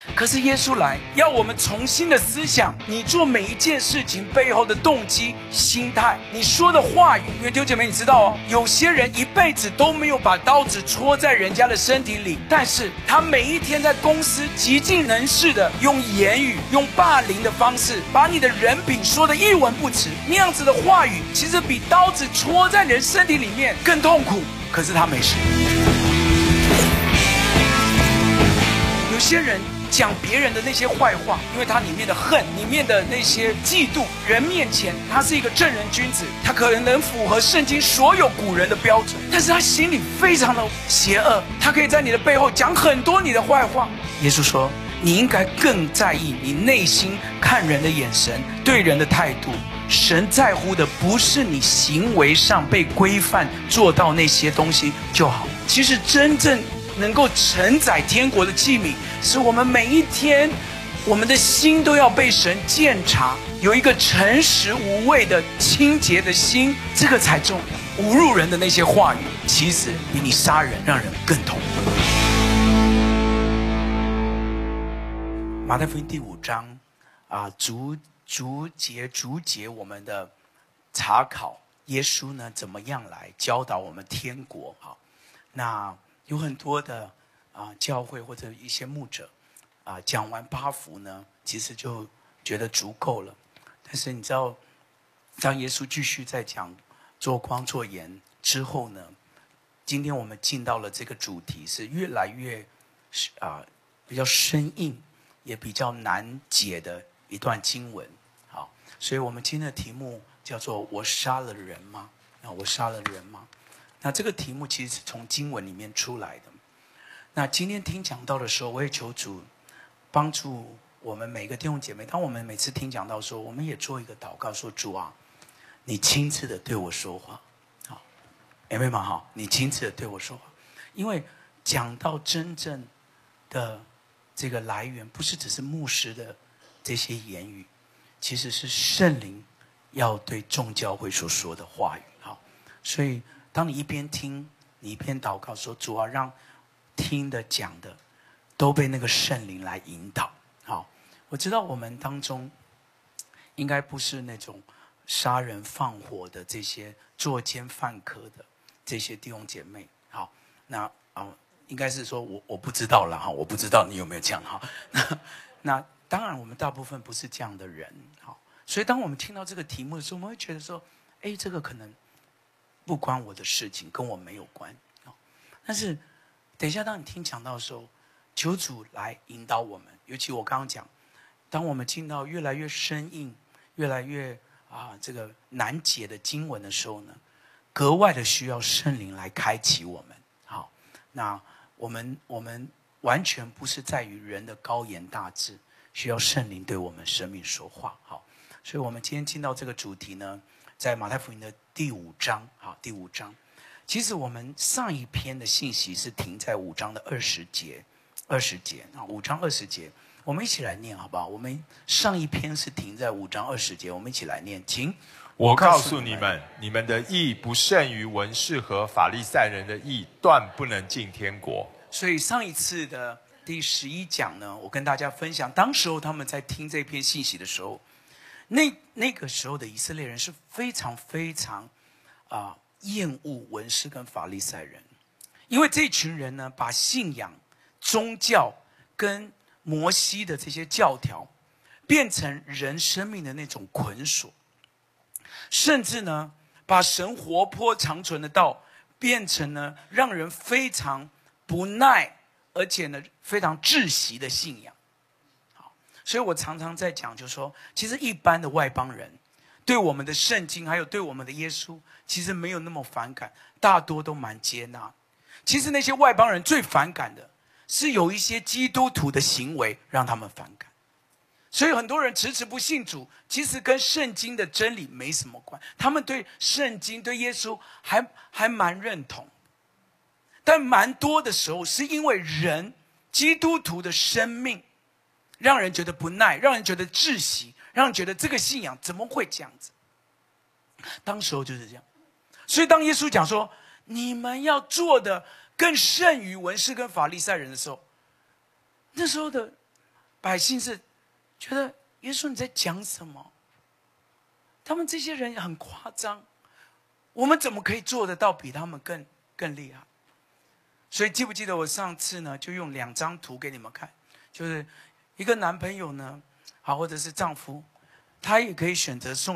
可是耶稣来，要我们重新的思想，你做每一件事情背后的动机、心态，你说的话语。因为弟兄姐妹，你知道哦，有些人一辈子都没有把刀子戳在人家的身体里，但是他每一天在公司极尽能事的用言语、用霸凌的方式，把你的人品说得一文不值。那样子的话语，其实比刀子戳在人身体里面更痛苦。可是他没事。有些人讲别人的那些坏话，因为他里面的恨，里面的那些嫉妒，人面前他是一个正人君子，他可能符合圣经所有古人的标准，但是他心里非常的邪恶，他可以在你的背后讲很多你的坏话。耶稣说，你应该更在意你内心看人的眼神，对人的态度。神在乎的不是你行为上被规范做到那些东西就好，其实真正能够承载天国的器皿，是我们每一天，我们的心都要被神鉴察，有一个诚实无畏的清洁的心，这个才重要。侮辱人的那些话语，其实比你杀人让人更痛。马太福音第5章逐节我们的查考耶稣呢怎么样来教导我们天国。好，那有很多的教会或者一些牧者讲完8福呢，其实就觉得足够了。但是你知道，当耶稣继续在讲做光做盐之后呢，今天我们进到了这个主题，是越来越比较生硬，也比较难解的一段经文。好，所以我们今天的题目叫做“我杀了人吗？”我杀了人吗？那这个题目其实是从经文里面出来的。那今天听讲道的时候，我也求主帮助我们每个弟兄姐妹。当我们每次听讲道的时候，我们也做一个祷告，说：“主啊，你亲自的对我说话。”好，阿们吗？好，你亲自的对我说话。因为讲到真正的这个来源，不是只是牧师的这些言语，其实是圣灵要对众教会所说的话语。好，所以当你一边听，你一边祷告说：“主啊，让听的讲的都被那个圣灵来引导。”好，我知道我们当中应该不是那种杀人放火的这些作奸犯科的这些弟兄姐妹。好，那应该是说我不知道啦哈，我不知道你有没有这样哈。那当然我们大部分不是这样的人。好，所以当我们听到这个题目的时候，我们会觉得说，这个可能不关我的事情，跟我没有关。但是等一下当你听讲道的时候，求主来引导我们。尤其我刚刚讲，当我们进到越来越生硬、越来越这个难解的经文的时候呢，格外的需要圣灵来开启我们。好，那我们完全不是在于人的高言大志，需要圣灵对我们生命说话。好，所以我们今天进到这个主题呢，在马太福音的第5章。好，第5章。其实我们上一篇的信息是停在5章的20节，5章20节，我们一起来念好不好？我们上一篇是停在5章20节，我们一起来念，请。 我告诉你们，你们的义不胜于文士和法利赛人的义，断不能进天国。 所以上一次的第11讲呢，我跟大家分享，当时候他们在听这篇信息的时候，那个时候的以色列人是非常非常厌恶文士跟法利赛人，因为这群人呢，把信仰、宗教跟摩西的这些教条，变成人生命的那种捆锁，甚至呢，把神活泼长存的道，变成了让人非常不耐，而且呢，非常窒息的信仰。好，所以我常常在讲，就是说，其实一般的外邦人对我们的圣经，还有对我们的耶稣，其实没有那么反感，大多都蛮接纳。其实那些外邦人最反感的是有一些基督徒的行为让他们反感。所以很多人迟迟不信主，其实跟圣经的真理没什么关，他们对圣经、对耶稣还蛮认同，但蛮多的时候是因为人基督徒的生命让人觉得不耐，让人觉得窒息，让人觉得这个信仰怎么会这样子。当时候就是这样。所以当耶稣讲说你们要做的更胜于文士跟法利赛人的时候，那时候的百姓是觉得耶稣你在讲什么？他们这些人很夸张，我们怎么可以做得到比他们更厉害？所以记不记得我上次呢，就用2张图给你们看，就是一个男朋友呢，好，或者是丈夫，他也可以选择送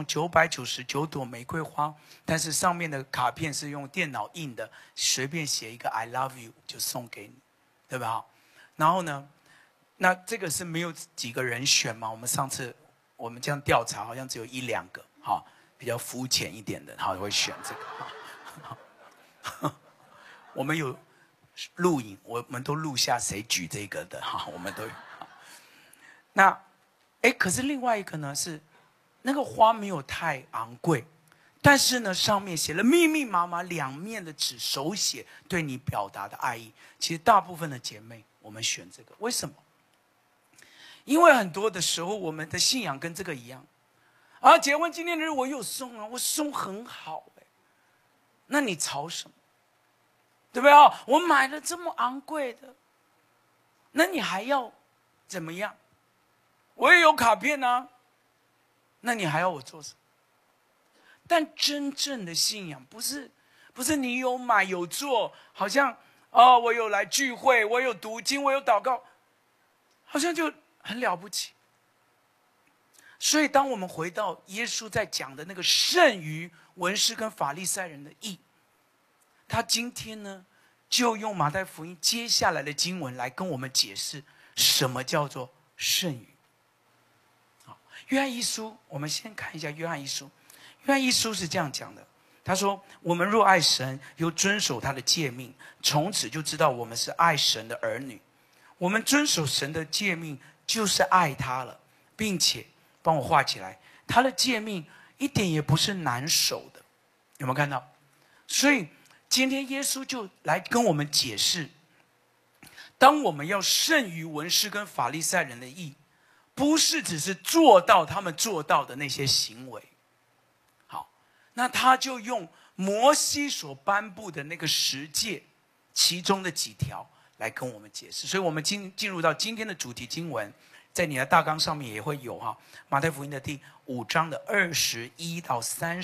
999朵玫瑰花，但是上面的卡片是用电脑印的，随便写一个 I love you 就送给你，对吧？然后呢，那这个是没有几个人选嘛？我们上次我们这样调查，好像只有1、2个，哈，比较肤浅一点的，好会选这个。我们有录影，我们都录下谁举这个的，哈，我们都有。那，可是另外一个呢是，那个花没有太昂贵，但是呢上面写了密密麻麻2面的纸，手写对你表达的爱意。其实大部分的姐妹，我们选这个，为什么？因为很多的时候，我们的信仰跟这个一样，啊，结婚纪念日我有送啊，我送很好那你吵什么？对不对啊？我买了这么昂贵的，那你还要怎么样？我也有卡片啊，那你还要我做什么？但真正的信仰不是你有买有做，好像我有来聚会，我有读经，我有祷告，好像就很了不起。所以当我们回到耶稣在讲的那个胜于文士跟法利赛人的义，他今天呢就用马太福音接下来的经文来跟我们解释什么叫做胜于。约翰一书，我们先看一下约翰一书。约翰一书是这样讲的，他说：我们若爱神，又遵守他的诫命，从此就知道我们是爱神的儿女。我们遵守神的诫命，就是爱他了，并且帮我画起来，他的诫命一点也不是难守的，有没有看到？所以今天耶稣就来跟我们解释，当我们要胜于文士跟法利赛人的义，不是只是做到他们做到的那些行为。好，那他就用摩西所颁布的那个10诫其中的几条来跟我们解释。所以我们进入到今天的主题经文，在你的大纲上面也会有马太福音的第5章的21到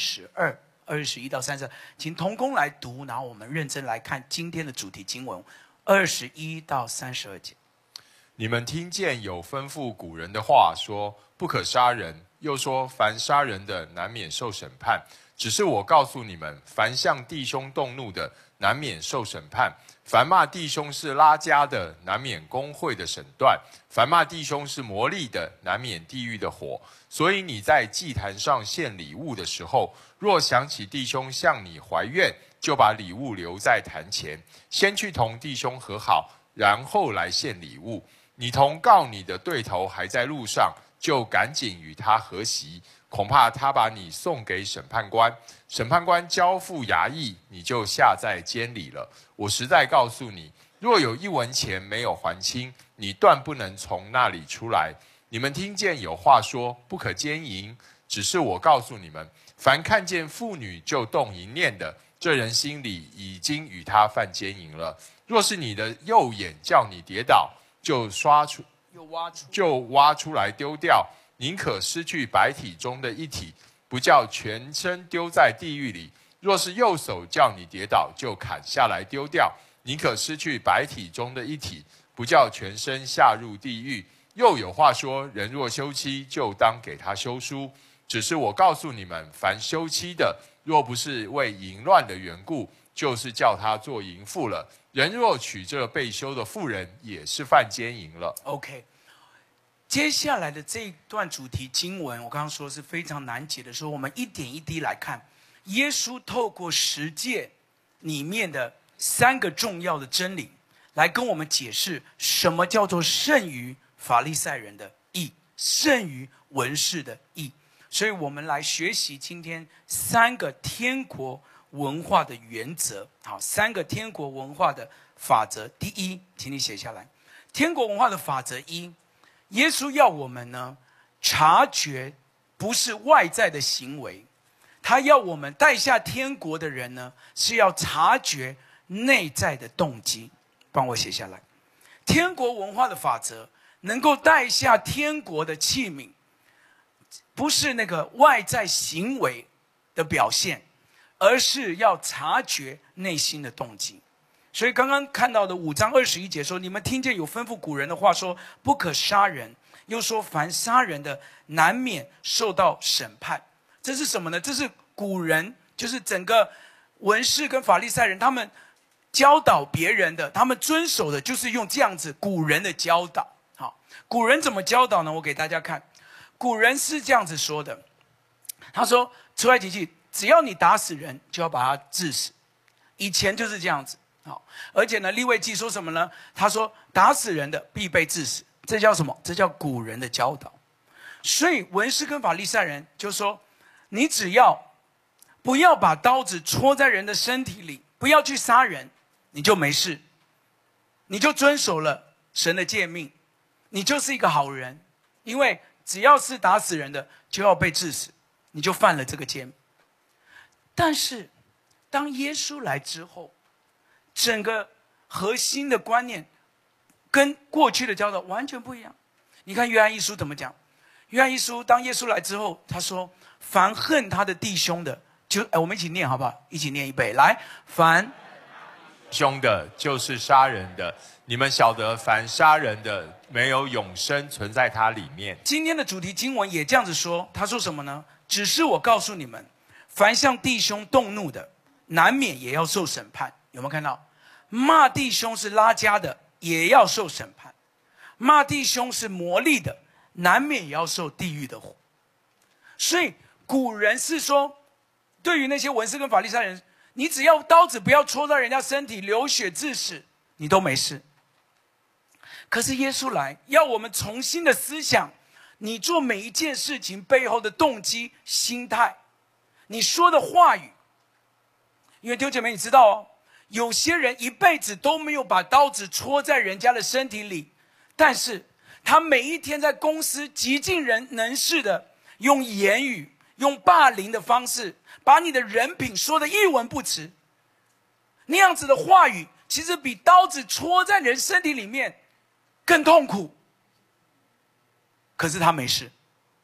32，21到32，请同工来读，然后我们认真来看今天的主题经文21到32节。 你们听见有吩咐古人的话，说不可杀人，又说凡杀人的难免受审判。只是我告诉你们，凡向弟兄动怒的，难免受审判；凡骂弟兄是拉加的，难免公会的审断；凡骂弟兄是魔力的，难免地狱的火。所以你在祭坛上献礼物的时候，若想起弟兄向你怀怨，就把礼物留在坛前，先去同弟兄和好，然后来献礼物。你同告你的对头还在路上，就赶紧与他和席，恐怕他把你送给审判官，审判官交付衙役，你就下在监里了。我实在告诉你，若有1文钱没有还清，你断不能从那里出来。你们听见有话说，不可奸淫，只是我告诉你们，凡看见妇女就动淫念的，这人心里已经与他犯奸淫了。若是你的右眼叫你跌倒，就挖出来丢掉，宁可失去百体中的一体，不叫全身丢在地狱里。若是右手叫你跌倒，就砍下来丢掉，宁可失去百体中的一体，不叫全身下入地狱。又有话说，人若休妻，就当给他休书。只是我告诉你们，凡休妻的，若不是为淫乱的缘故，就是叫他做淫妇了。人若娶这被休的妇人，也是犯奸淫了。 OK， 接下来的这一段主题经文，我刚刚说是非常难解的时候，我们一点一滴来看，耶稣透过10诫里面的3个重要的真理，来跟我们解释什么叫做胜于法利赛人的义，胜于文士的义。所以我们来学习今天3个天国文化的原则。好，3个天国文化的法则。第一，请你写下来，天国文化的法则1，耶稣要我们呢察觉不是外在的行为，他要我们带下天国的人呢是要察觉内在的动机。帮我写下来，天国文化的法则， 能够带下天国的器皿，不是那个外在行为的表现，而是要察觉内心的动机。所以刚刚看到的5章21节说，你们听见有吩咐古人的话说，不可杀人，又说凡杀人的难免受到审判。这是什么呢？这是古人，就是整个文士跟法利赛人，他们教导别人的，他们遵守的就是用这样子古人的教导。好，古人怎么教导呢？我给大家看，古人是这样子说的，他说出埃及记，只要你打死人，就要把他治死。以前就是这样子。好，而且呢，利未记说什么呢？他说打死人的必被治死，这叫什么？这叫古人的教导。所以文士跟法利赛人就说，你只要不要把刀子戳在人的身体里，不要去杀人，你就没事，你就遵守了神的诫命，你就是一个好人。因为只要是打死人的，就要被治死，你就犯了这个诫命。但是当耶稣来之后，整个核心的观念跟过去的教导完全不一样。你看约翰一书怎么讲？约翰一书当耶稣来之后，他说凡恨他的弟兄的，我们一起念好不好？一起念一遍来，凡兄的就是杀人的，你们晓得凡杀人的没有永生存在他里面。 今天的主题经文也这样子说，他说什么呢？只是我告诉你们，凡向弟兄动怒的，难免也要受审判。有没有看到？骂弟兄是拉加的，也要受审判；骂弟兄是魔力的，难免也要受地狱的火。所以古人是说，对于那些文士跟法利赛人，你只要刀子不要戳到人家身体，流血致死，你都没事。可是耶稣来，要我们重新的思想，你做每一件事情背后的动机、心态，你说的话语。因为弟兄姐妹，你知道哦，有些人一辈子都没有把刀子戳在人家的身体里，但是他每一天在公司极尽能事的用言语、用霸凌的方式，把你的人品说得一文不值。那样子的话语，其实比刀子戳在人身体里面更痛苦。可是他没事。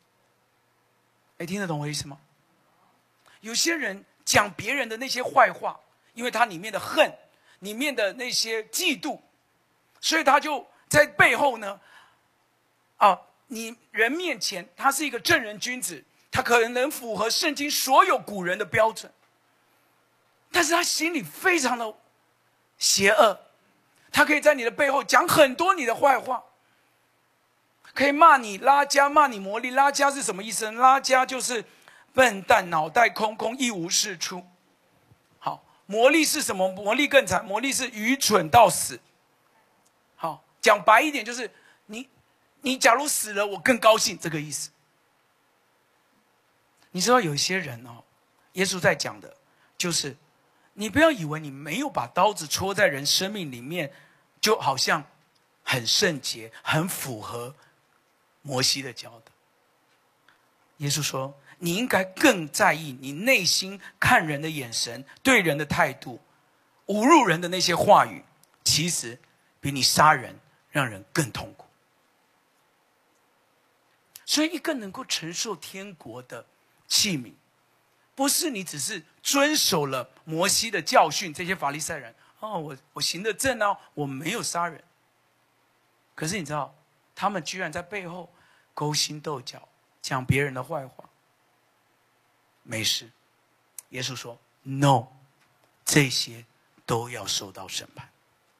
听得懂我意思吗？有些人讲别人的那些坏话，因为他里面的恨，里面的那些嫉妒，所以他就在背后呢，你人面前他是一个正人君子，他可能符合圣经所有古人的标准，但是他心里非常的邪恶，他可以在你的背后讲很多你的坏话，可以骂你拉加，骂你魔力。拉加是什么意思呢？拉加就是笨蛋，脑袋空空，一无是处。好，魔力是什么？魔力更惨，魔力是愚蠢到死。好，讲白一点就是你假如死了，我更高兴，这个意思。你知道有一些人耶稣在讲的就是你不要以为你没有把刀子戳在人生命里面，就好像很圣洁，很符合摩西的教导。耶稣说你应该更在意你内心看人的眼神，对人的态度，侮辱人的那些话语，其实比你杀人让人更痛苦。所以一个能够承受天国的器皿，不是你只是遵守了摩西的教训，这些法利赛人我行得正我没有杀人。可是你知道他们居然在背后勾心斗角，讲别人的坏话。没事，耶稣说 No， 这些都要受到审判。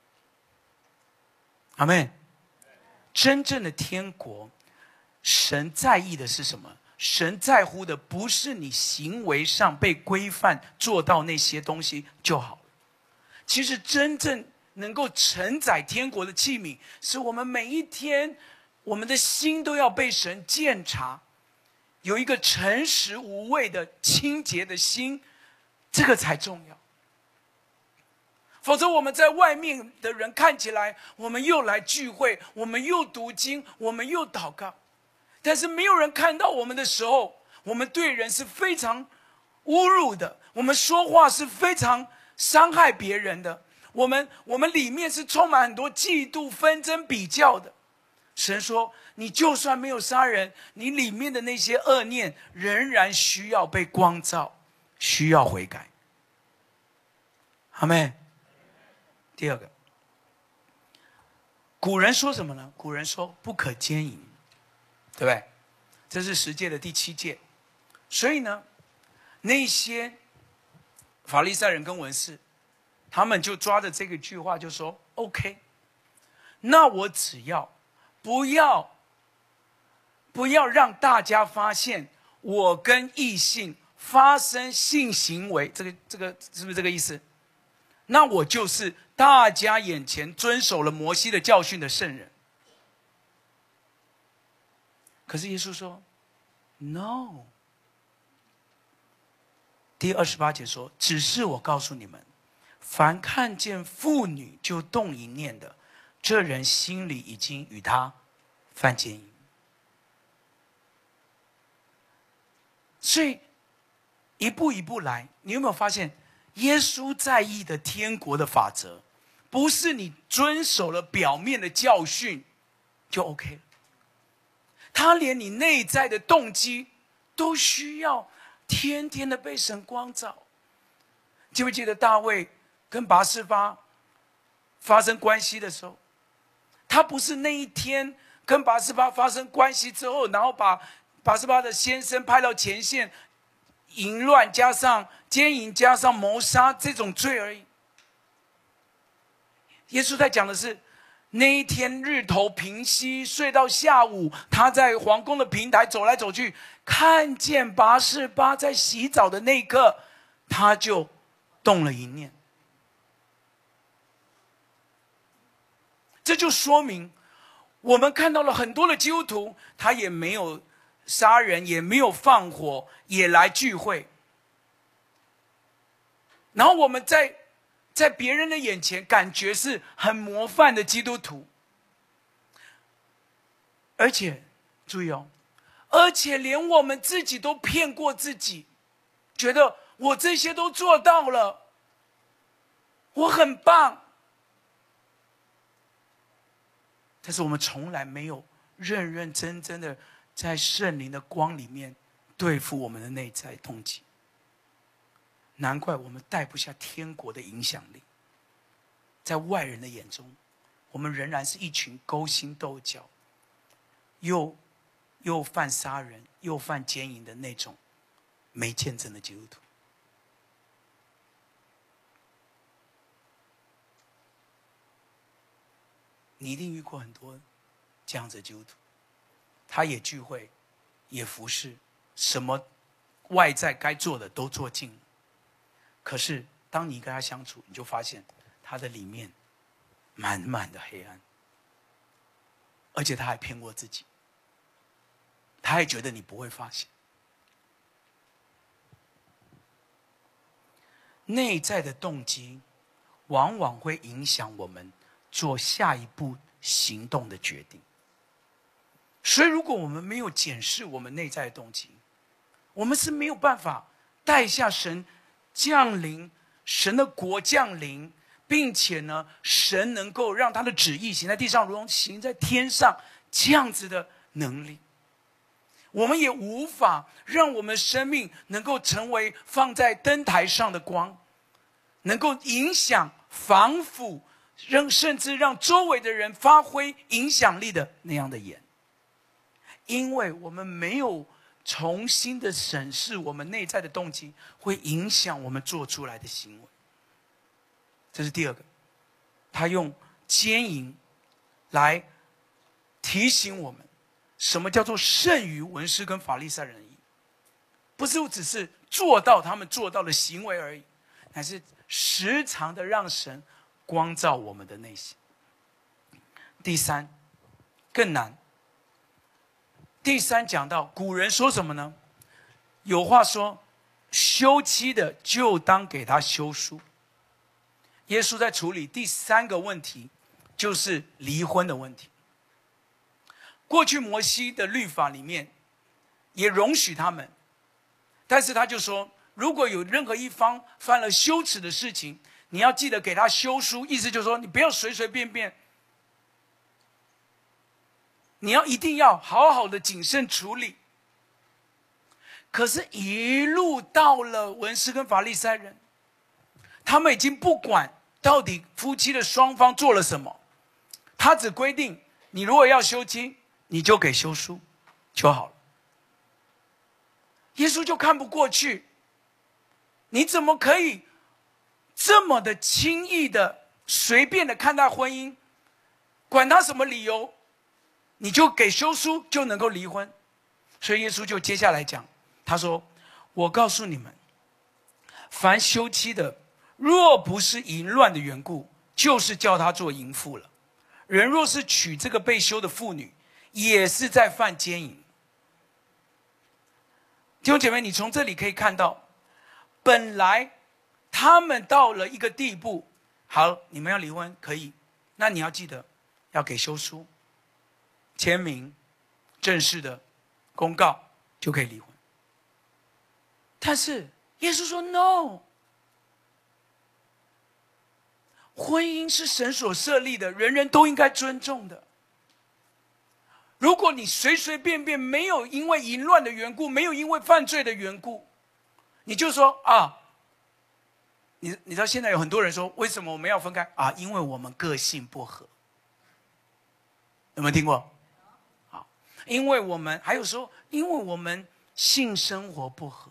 阿们。真正的天国，神在意的是什么？神在乎的不是你行为上被规范做到那些东西就好了。其实真正能够承载天国的器皿，是我们每一天我们的心都要被神鉴察，有一个诚实无畏的清洁的心，这个才重要。否则我们在外面的人看起来，我们又来聚会，我们又读经，我们又祷告，但是没有人看到我们的时候，我们对人是非常侮辱的，我们说话是非常伤害别人的，我们里面是充满很多嫉妒、纷争、比较的。 神说，你就算没有杀人，你里面的那些恶念仍然需要被光照，需要悔改。阿们。第二个，古人说什么呢？古人说不可奸淫，对不对？这是10诫的第7诫。所以呢，那些法利赛人跟文士，他们就抓着这个句话就说 OK， 那我只要不要让大家发现我跟异性发生性行为，这个是不是这个意思？那我就是大家眼前遵守了摩西的教训的圣人。可是耶稣说 No， 第28节说，只是我告诉你们，凡看见妇女就动淫念的，这人心里已经与他犯奸淫。所以一步一步来，你有没有发现耶稣在意的天国的法则，不是你遵守了表面的教训就 OK 了，他连你内在的动机都需要天天的被神光照。记不记得大卫跟拔示巴发生关系的时候，他不是那一天跟拔示巴发生关系之后，然后把拔示巴的先生派到前线，淫乱加上奸淫加上谋杀这种罪而已。耶稣在讲的是那一天日头平息，睡到下午，他在皇宫的平台走来走去，看见拔示巴在洗澡的那一刻，他就动了淫念。这就说明我们看到了很多的基督徒，他也没有杀人，也没有放火，也来聚会。然后我们在别人的眼前感觉是很模范的基督徒，而且注意哦，而且连我们自己都骗过自己，觉得我这些都做到了，我很棒。但是我们从来没有认认真真的在圣灵的光里面对付我们的内在动机。难怪我们带不下天国的影响力，在外人的眼中，我们仍然是一群勾心斗角，又犯杀人又犯奸淫的那种没见证的基督徒。你一定遇过很多这样子的基督徒，他也聚会，也服侍，什么外在该做的都做尽了。可是当你跟他相处，你就发现他的里面满满的黑暗，而且他还骗过自己，他还觉得你不会发现。内在的动机往往会影响我们做下一步行动的决定。所以如果我们没有检视我们内在的动机，我们是没有办法带下神降临，神的国降临，并且呢，神能够让他的旨意行在地上如同行在天上这样子的能力。我们也无法让我们生命能够成为放在灯台上的光，能够影响防腐，甚至让周围的人发挥影响力的那样的盐。因为我们没有重新的审视我们内在的动机，会影响我们做出来的行为。这是第二个，他用奸淫来提醒我们，什么叫做胜于文士跟法利赛人的义，不是只是做到他们做到的行为而已，乃是时常的让神光照我们的内心。第三，更难。第三讲到古人说什么呢？有话说，休妻的就当给他休书。耶稣在处理第三个问题，就是离婚的问题。过去摩西的律法里面也容许他们，但是他就说，如果有任何一方犯了羞耻的事情，你要记得给他休书，意思就是说你不要随随便便你一定要好好的谨慎处理。可是，一路到了文士跟法利赛人，他们已经不管到底夫妻的双方做了什么，他只规定你如果要休妻，你就给休书就好了。耶稣就看不过去，你怎么可以这么的轻易的随便的看待婚姻，管他什么理由，你就给休书就能够离婚？所以耶稣就接下来讲，他说，我告诉你们，凡休妻的，若不是淫乱的缘故，就是叫他做淫妇了。人若是娶这个被休的妇女，也是在犯奸淫。弟兄姐妹，你从这里可以看到，本来他们到了一个地步，好，你们要离婚可以，那你要记得要给休书、签名、正式的公告，就可以离婚。但是耶稣说 no， 婚姻是神所设立的，人人都应该尊重的。如果你随随便便，没有因为淫乱的缘故，没有因为犯罪的缘故，你就说啊，你知道现在有很多人说，为什么我们要分开啊？因为我们个性不合。有没有听过？好，因为我们还有说，因为我们性生活不合，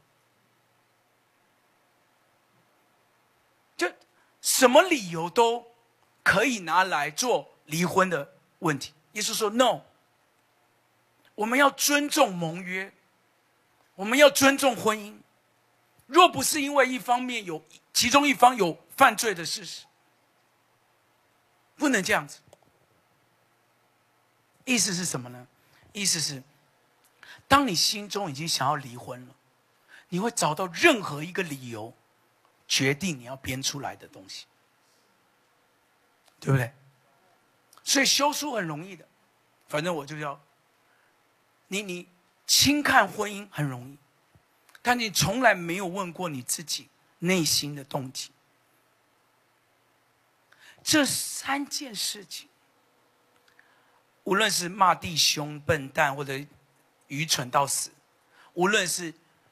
就什么理由都可以拿来做离婚的问题。耶稣说 no， 我们要尊重盟约，我们要尊重婚姻。若不是因为其中一方有犯罪的事实，不能这样子。意思是什么呢？意思是，当你心中已经想要离婚了，你会找到任何一个理由，决定你要编出来的东西，对不对？所以休书很容易的，反正我就要你轻看婚姻很容易，但你从来没有问过你自己内心的动机。这3件事情，无论是骂弟兄笨蛋或者愚蠢到死，无论是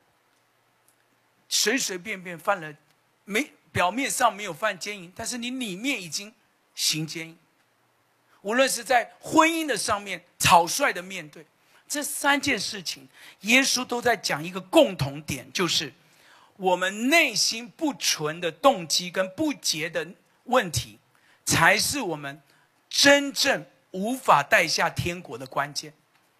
随随便便犯了表面上没有犯奸淫，但是你里面已经行奸淫，无论是在婚姻的上面草率的面对，这3件事情，耶稣都在讲一个共同点，就是我们内心不纯的动机跟不洁的问题，才是我们真正无法带下天国的关键。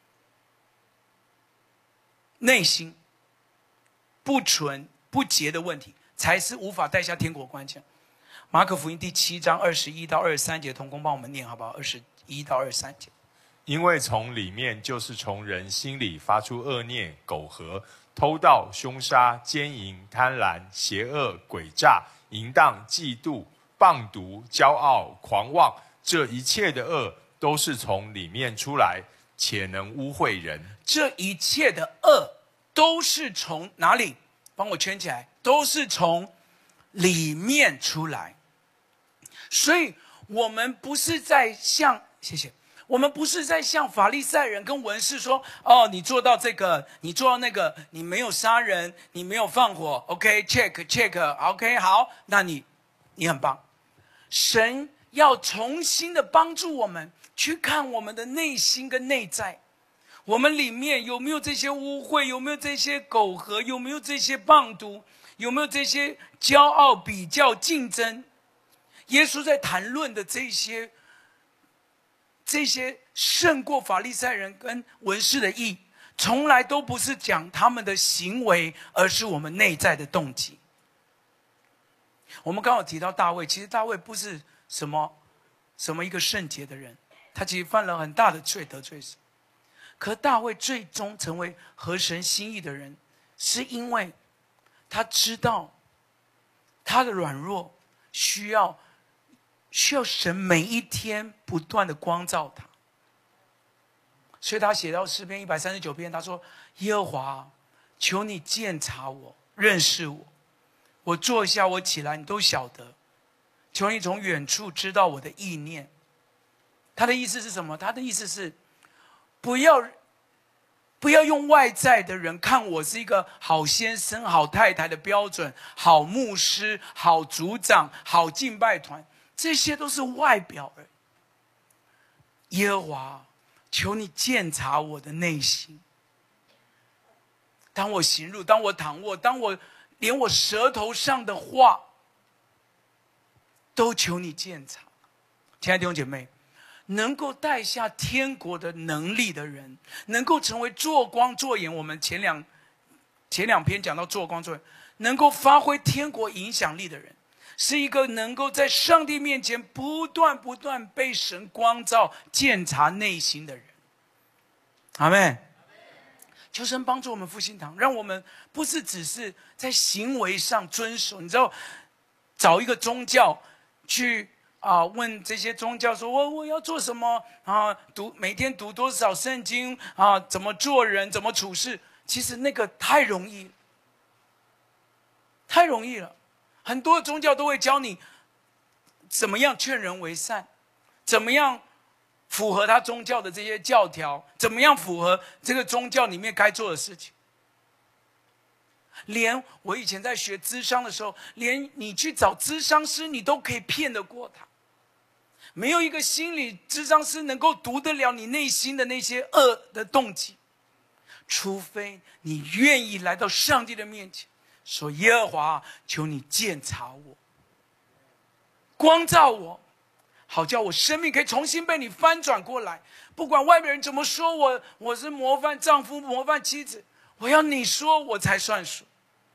内心不纯不洁的问题，才是无法带下天国关键。马可福音第7章21到23节，同工帮我们念好不好？21到23节。 因为从里面就是从人心里发出恶念、苟合、偷盗、凶杀、奸淫、贪婪、邪恶、诡诈、淫荡、嫉妒、谤毒、骄傲、狂妄，这一切的恶都是从里面出来，且能污秽人。 这一切的恶都是从哪里？帮我圈起来，都是从里面出来。所以我们不是在向，谢谢，我们不是在向法利赛人跟文士说，哦，你做到这个，你做到那个，你没有杀人，你没有放火 ，OK check OK 好，那你很棒。神要重新的帮助我们去看我们的内心跟内在，我们里面有没有这些污秽，有没有这些苟合，有没有这些谤毒，有没有这些骄傲、比较、竞争。耶稣在谈论的这些胜过法利赛人跟文士的义，从来都不是讲他们的行为，而是我们内在的动机。我们刚好提到大卫，其实大卫不是什么一个圣洁的人，他其实犯了很大的罪，得罪神。可大卫最终成为合神心意的人，是因为他知道他的软弱需要神每一天不断的光照他。所以他写到诗篇139篇，他说，耶和华，求你鉴察我，认识我，我坐下我起来你都晓得，求你从远处知道我的意念。他的意思是什么？他的意思是， 不要用外在的人看我是一个好先生、好太太的标准，好牧师、好组长、好敬拜团，这些都是外表而已。耶和华，求你鉴察我的内心。当我行路，当我躺卧，当我连我舌头上的话，都求你鉴察。亲爱的弟兄姐妹，能够带下天国的能力的人，能够成为做光做盐，我们前两篇讲到做光做盐，能够发挥天国影响力的人，是一个能够在上帝面前不断被神光照鉴察内心的人。阿们。求神帮助我们复兴堂，让我们不是只是在行为上遵守。你知道，找一个宗教去问这些宗教说，我要做什么啊？每天读多少圣经啊？怎么做人？怎么处事？其实那个太容易了，太容易了。很多宗教都会教你怎么样劝人为善，怎么样符合他宗教的这些教条，怎么样符合这个宗教里面该做的事情。连我以前在学咨商的时候，连你去找咨商师，你都可以骗得过他。没有一个心理咨商师能够读得了你内心的那些恶的动机，除非你愿意来到上帝的面前，说耶和华，求你鉴察我，光照我，好叫我生命可以重新被你翻转过来。不管外面人怎么说我是模范丈夫、模范妻子，我要你说我才算数。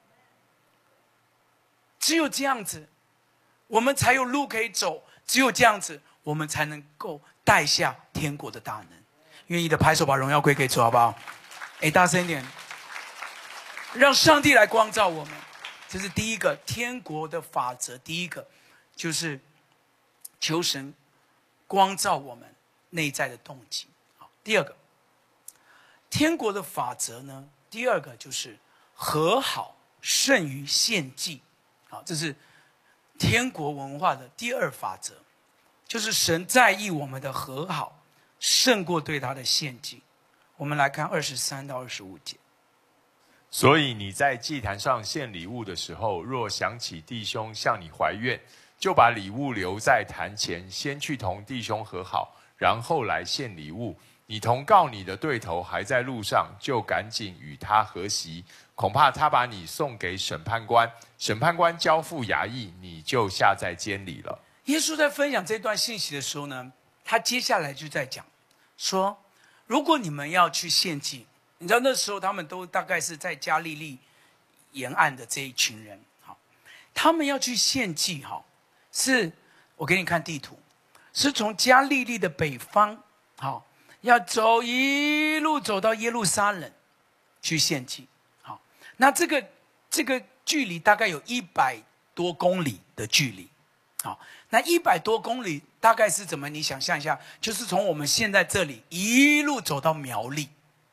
只有这样子，我们才有路可以走。只有这样子，我们才能够带下天国的大能。愿意的拍手，把荣耀归给主，好不好？大声一点，让上帝来光照我们。这是第一个天国的法则。第一个就是求神光照我们内在的动机。好，第二个天国的法则呢？第二个就是和好胜于献祭。好，这是天国文化的第二法则，就是神在意我们的和好胜过对他的献祭。我们来看23到25节。 所以你在祭坛上献礼物的时候，若想起弟兄向你怀怨，就把礼物留在坛前，先去同弟兄和好，然后来献礼物。你同告你的对头还在路上，就赶紧与他和席，恐怕他把你送给审判官，审判官交付衙役，你就下在监里了。 耶稣在分享这段信息的时候呢，他接下来就在讲说，如果你们要去献祭，你知道那时候他们都大概是在加利利沿岸的这一群人，好，他们要去献祭，好，是我给你看地图，是从加利利的北方，好，要一路走到耶路撒冷去献祭。好，那这个距离大概有100多公里的距离。好，那100多公里大概是怎么？你想象一下，就是从我们现在这里一路走到苗栗，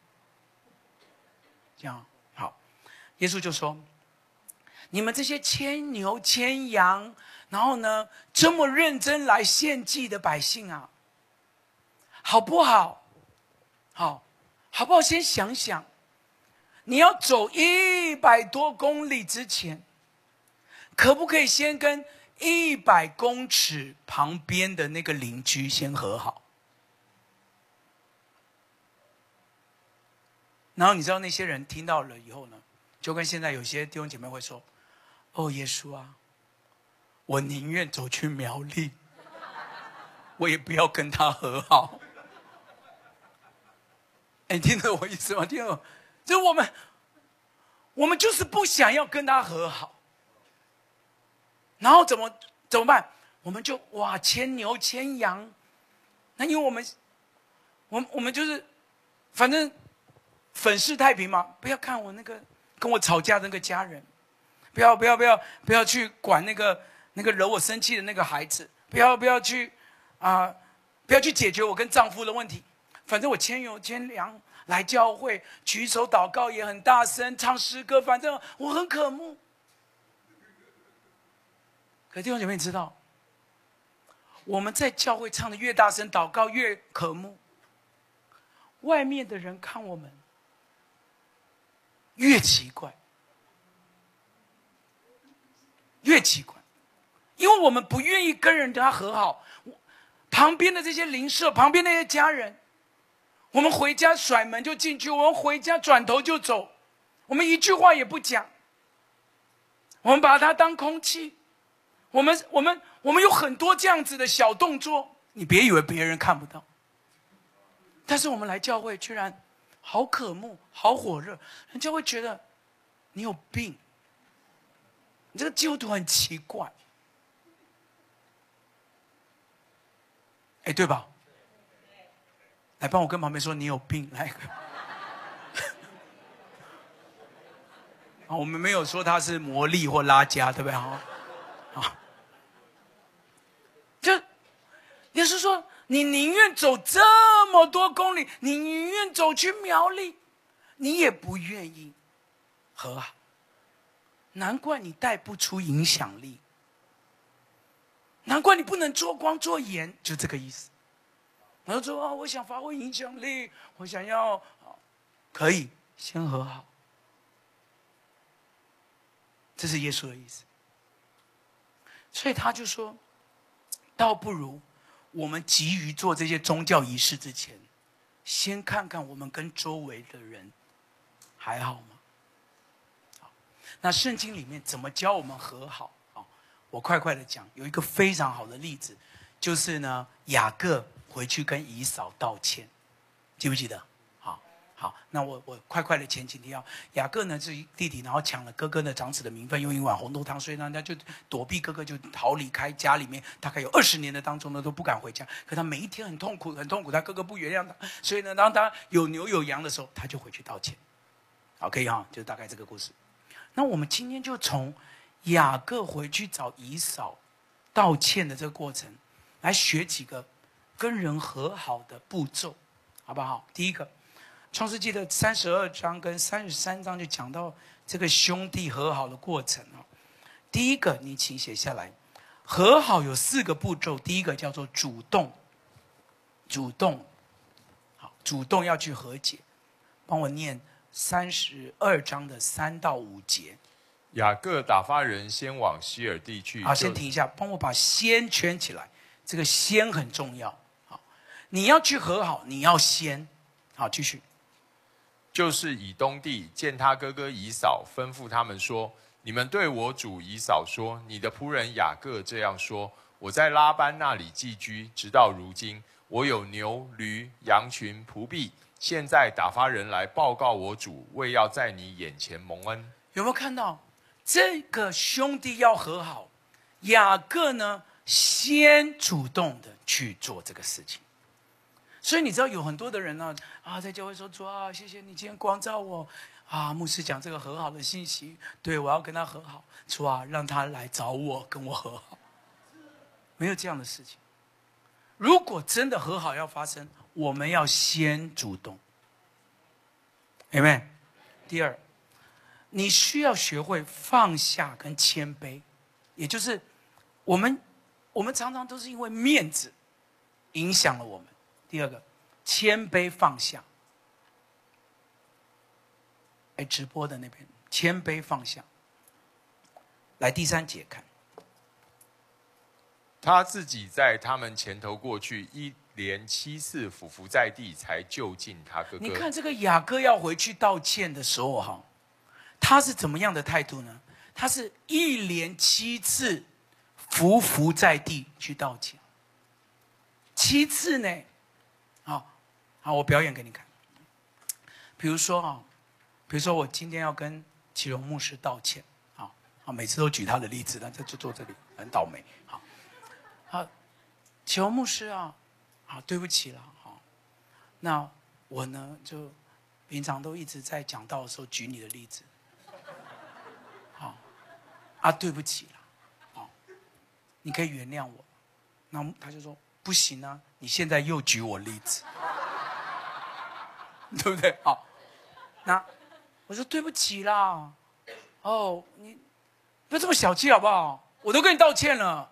这样。好，耶稣就说：你们这些牵牛牵羊，然后呢这么认真来献祭的百姓啊，好不好？好不好？先想想，你要走100多公里之前，可不可以先跟100公尺旁边的那个邻居先和好？然后你知道那些人听到了以后呢，就跟现在有些弟兄姐妹会说：哦，耶稣啊，我宁愿走去苗栗，我也不要跟他和好。你听得我意思吗？听得我，就我们就是不想要跟他和好，然后怎么办？我们就牵牛牵羊，那因为我们就是反正粉饰太平嘛，不要看我那个跟我吵架的那个家人，不要去管那个惹我生气的那个孩子，不要去解决我跟丈夫的问题。反正我牵牛牵羊来教会，举手祷告也很大声，唱诗歌，反正我很渴慕。可弟兄姐妹，你知道，我们在教会唱的越大声，祷告越渴慕， 外面的人看我们越奇怪，越奇怪，因为我们不愿意跟人家和好。旁边的这些邻舍，旁边那些家人，我们回家甩门就进去，我们回家转头就走，我们一句话也不讲，我们把它当空气。我们有很多这样子的小动作，你别以为别人看不到，但是我们来教会居然好渴慕，好火热，人家会觉得你有病，你这个基督徒很奇怪，哎，对吧？来帮我跟旁边说你有病，来。我们没有说他是魔力或拉加，对不对？就也是说，你宁愿走这么多公里，你宁愿走去苗栗，你也不愿意和好。难怪你带不出影响力，难怪你不能做光做盐，就这个意思。然后说我想发挥影响力，我想要，可以先和好。这是耶稣的意思。所以他就说，倒不如我们急于做这些宗教仪式之前，先看看我们跟周围的人还好吗？好，那圣经里面怎么教我们和好？我快快的讲，有一个非常好的例子，就是呢，雅各回去跟以扫道歉，记不记得？好，那我快快的前情提要，雅各呢是弟弟，然后抢了哥哥的长子的名分，用一碗红豆汤，所以呢他就躲避哥哥，就逃离开家里面，大概有20年的当中呢都不敢回家。可他每一天很痛苦，很痛苦，他哥哥不原谅他，所以呢当他有牛有羊的时候，他就回去道歉。好，可以哈，就大概这个故事。那我们今天就从雅各回去找以扫道歉的这个过程，来学几个跟人和好的步骤，好不好？第一个。创世纪的32章跟33章就讲到这个兄弟和好的过程。第一个，你请写下来，和好有4个步骤。第一个叫做主动，好，主动要去和解。帮我念32章的3到5节。 雅各打发人先往西尔地去。 好，先停一下，帮我把先圈起来，这个先很重要。好，你要去和好，你要先。好，继续。 就是以东地见他哥哥以扫，吩咐他们说：你们对我主以扫说，你的仆人雅各这样说：我在拉班那里寄居，直到如今，我有牛驴羊群仆婢，现在打发人来报告我主，为要在你眼前蒙恩。 有没有看到这个兄弟要和好，雅各呢先主动的去做这个事情。所以你知道有很多的人呢在教会说主啊，谢谢你今天光照我牧师讲这个和好的信息，对，我要跟他和好，主啊，让他来找我跟我和好。没有这样的事情。如果真的和好要发生，我们要先主动。Amen。第二，你需要学会放下跟谦卑，也就是我们常常都是因为面子影响了我们。第二个，谦卑放下。直播的那边，谦卑放下。来第3节看。 他自己在他们前头过去，一连7次俯伏在地，才就近他哥哥。 你看这个雅各要回去道歉的时候他是怎么样的态度呢？他是一连7次伏伏在地去道歉，7次呢。好，我表演给你看。比如说我今天要跟启荣牧师道歉，每次都举他的例子，那就坐这里，很倒霉。好，启荣牧师对不起了，那我呢就平常都一直在讲道的时候举你的例子，对不起了，你可以原谅我。那他就说不行啊，你现在又举我例子。对不对？好，那我说对不起啦。你不要这么小气好不好？我都跟你道歉了，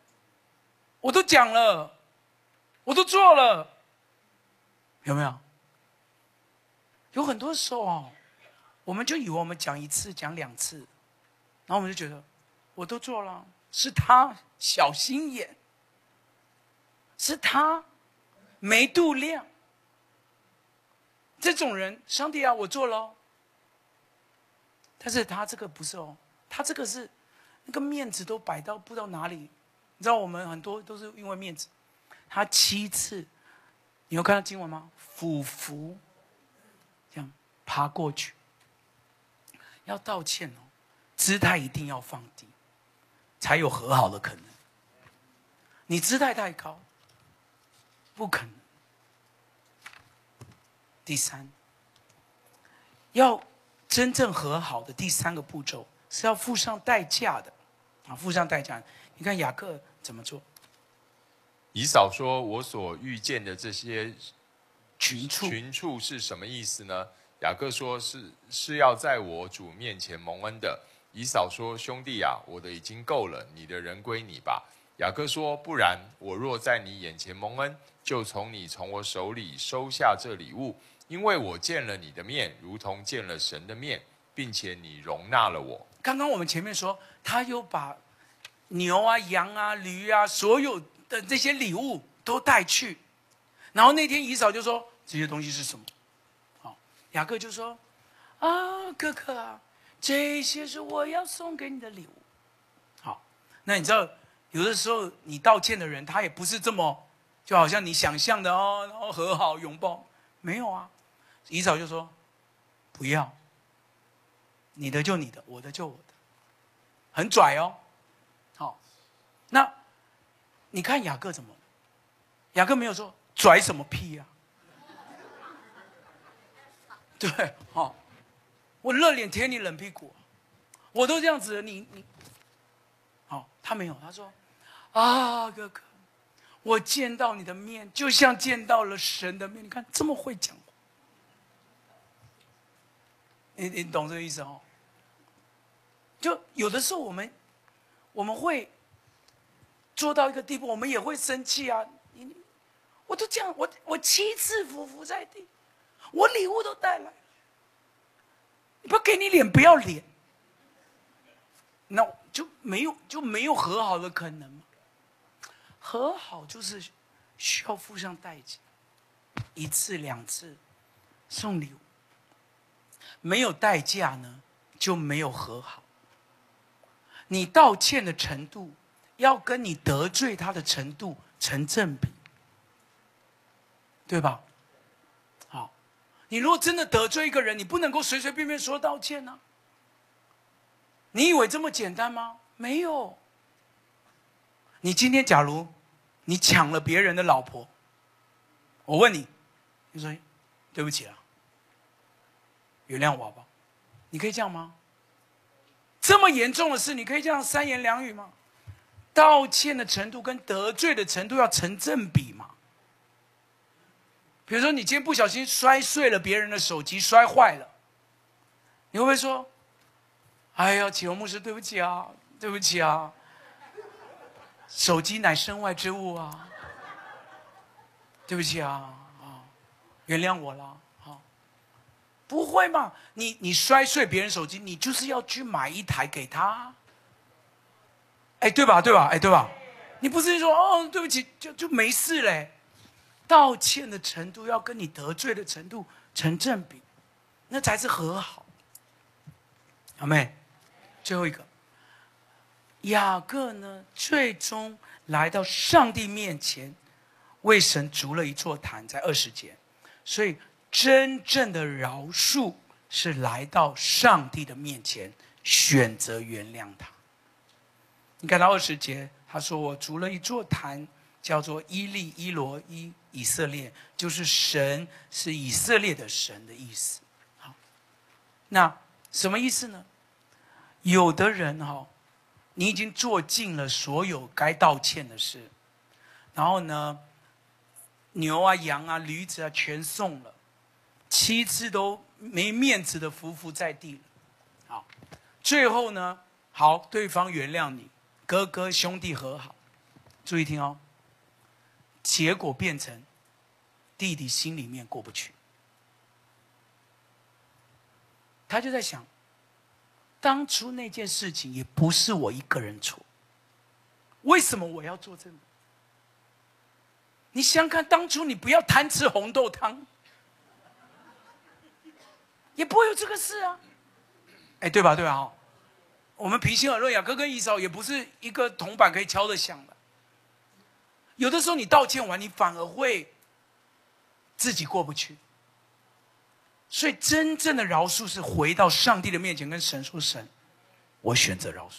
我都讲了，我都做了，有没有？ 有很多时候哦，我们就以为我们讲一次、讲2次，然后我们就觉得我都做了，是他小心眼，是他没度量。这种人，上帝啊，我做了哦，但是他这个不是哦，他这个是那个面子都摆到不知道哪里。你知道我们很多都是因为面子。他7次，你有看到经文吗？俯伏，这样爬过去，要道歉哦，姿态一定要放低，才有和好的可能。你姿态太高，不可能。第3，要真正和好的第3个步骤是要付上代价的，付上代价。你看雅各怎么做？ 以扫说：“我所遇见的这些群畜是什么意思呢？”雅各说：“是要在我主面前蒙恩的。”以扫说：“兄弟啊，我的已经够了，你的人归你吧。”雅各说：“不然，我若在你眼前蒙恩，就从我手里收下这礼物，因为我见了你的面，如同见了神的面，并且你容纳了我。” 刚刚我们前面说，他又把牛啊、羊啊、驴啊，所有的这些礼物都带去，然后那天以扫就说：“这些东西是什么？”好，雅各就说：“啊，哥哥啊，这些是我要送给你的礼物。”好，那你知道，有的时候你道歉的人，他也不是这么，就好像你想象的哦，然后和好拥抱，没有啊。以扫就说：“不要，你的就你的，我的就我的。”很拽哦。好，那你看雅各怎么？雅各没有说拽什么屁呀、对，好，我热脸贴你冷屁股，我都这样子了，你，好，他没有，他说啊，哥哥，我见到你的面，就像见到了神的面。你看这么会讲话，你懂这个意思哦？就有的时候我们会做到一个地步，我们也会生气啊。我都这样，我7次俯伏在地，我礼物都带来了，你不给你脸不要脸，那就没有和好的可能嘛。和好就是需要付上代价，1次2次送礼物，没有代价呢就没有和好。你道歉的程度要跟你得罪他的程度成正比，对吧？好，你如果真的得罪一个人，你不能够随随便便说道歉啊。你以为这么简单吗？没有。你今天假如你抢了别人的老婆，我问你，你说对不起啊，原谅我好不好？你可以这样吗？这么严重的事，你可以这样3言2语吗？道歉的程度跟得罪的程度要成正比嘛。比如说，你今天不小心摔碎了别人的手机，摔坏了，你会不会说：“哎呀，启宏牧师，对不起啊，对不起啊，手机乃身外之物啊，对不起啊，原谅我了。”不会嘛？你摔碎别人手机，你就是要去买一台给他，哎，对吧？对吧？哎，对吧？你不是说哦，对不起，就没事嘞？道歉的程度要跟你得罪的程度成正比，那才是和好。阿妹，最后一个，雅各呢，最终来到上帝面前，为神筑了一座坛，在20节，所以真正的饶恕是来到上帝的面前，选择原谅他。你看到20节，他说：“我筑了一座坛，叫做伊利伊罗伊以色列，就是神是以色列的神的意思。”好，那什么意思呢？有的人你已经做尽了所有该道歉的事，然后呢，牛啊、羊啊、驴子啊全送了，7次都没面子的匍匐在地了。好，最后呢，好，对方原谅你，哥哥兄弟和好。注意听哦，结果变成弟弟心里面过不去。 他就在想，当初那件事情也不是我一个人错，为什么我要做这个？你想想看，当初你不要贪吃红豆汤，也不会有这个事啊。哎，对吧？对吧？我们平心而论，雅各跟以扫也不是一个铜板可以敲得响的。有的时候你道歉完，你反而会自己过不去。所以真正的饶恕是回到上帝的面前，跟神说：“神，我选择饶恕。”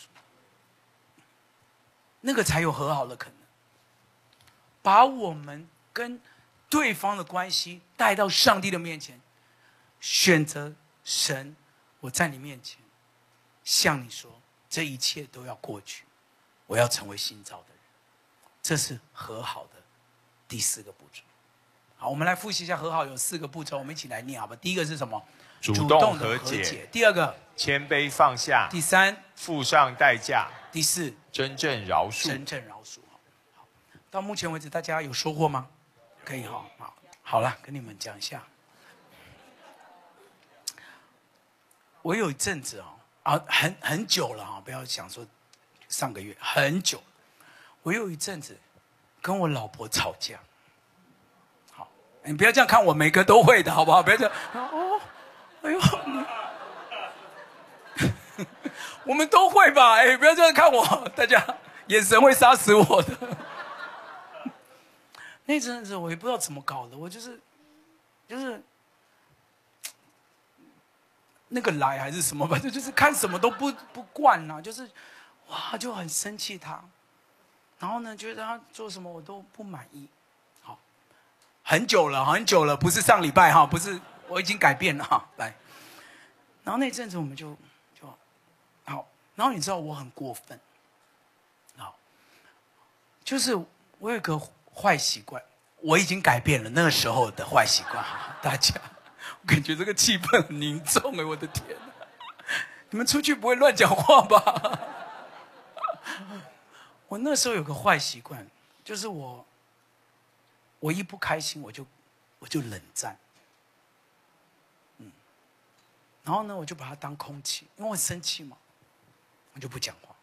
那个才有和好的可能。把我们跟对方的关系带到上帝的面前，选择神，我在你面前向你说，这一切都要过去，我要成为新造的人。这是和好的第4个步骤。好，我们来复习一下和好有4个步骤，我们一起来念好吧。第一个是什么？ 主动的和解。 第2个， 谦卑放下。 第3， 付上代价。 第4， 真正饶恕。 真正饶恕。好，到目前为止，大家有收获吗？可以哈。好了，跟你们讲一下。我有一阵子很久了啊，不要想说上个月，很久。我有一阵子跟我老婆吵架。好，你不要这样看我，每个都会的，好不好？不要这样。哦，哎呦，我们都会吧？哎，不要这样看我，大家眼神会杀死我的。那阵子我也不知道怎么搞的，我就是那个来还是什么，反正就是看什么都不惯啊，就是哇就很生气他，然后呢觉得他做什么我都不满意。好，很久了，不是上礼拜哈，不是，我已经改变了哈。来，然后那阵子我们就好，然后你知道我很过分，好，就是我有一个坏习惯，我已经改变了那个时候的坏习惯哈，大家。我感觉这个气氛很凝重哎，我的天哪！你们出去不会乱讲话吧？我那时候有个坏习惯，就是我一不开心我就冷战，然后呢我就把它当空气，因为我很生气嘛，我就不讲话，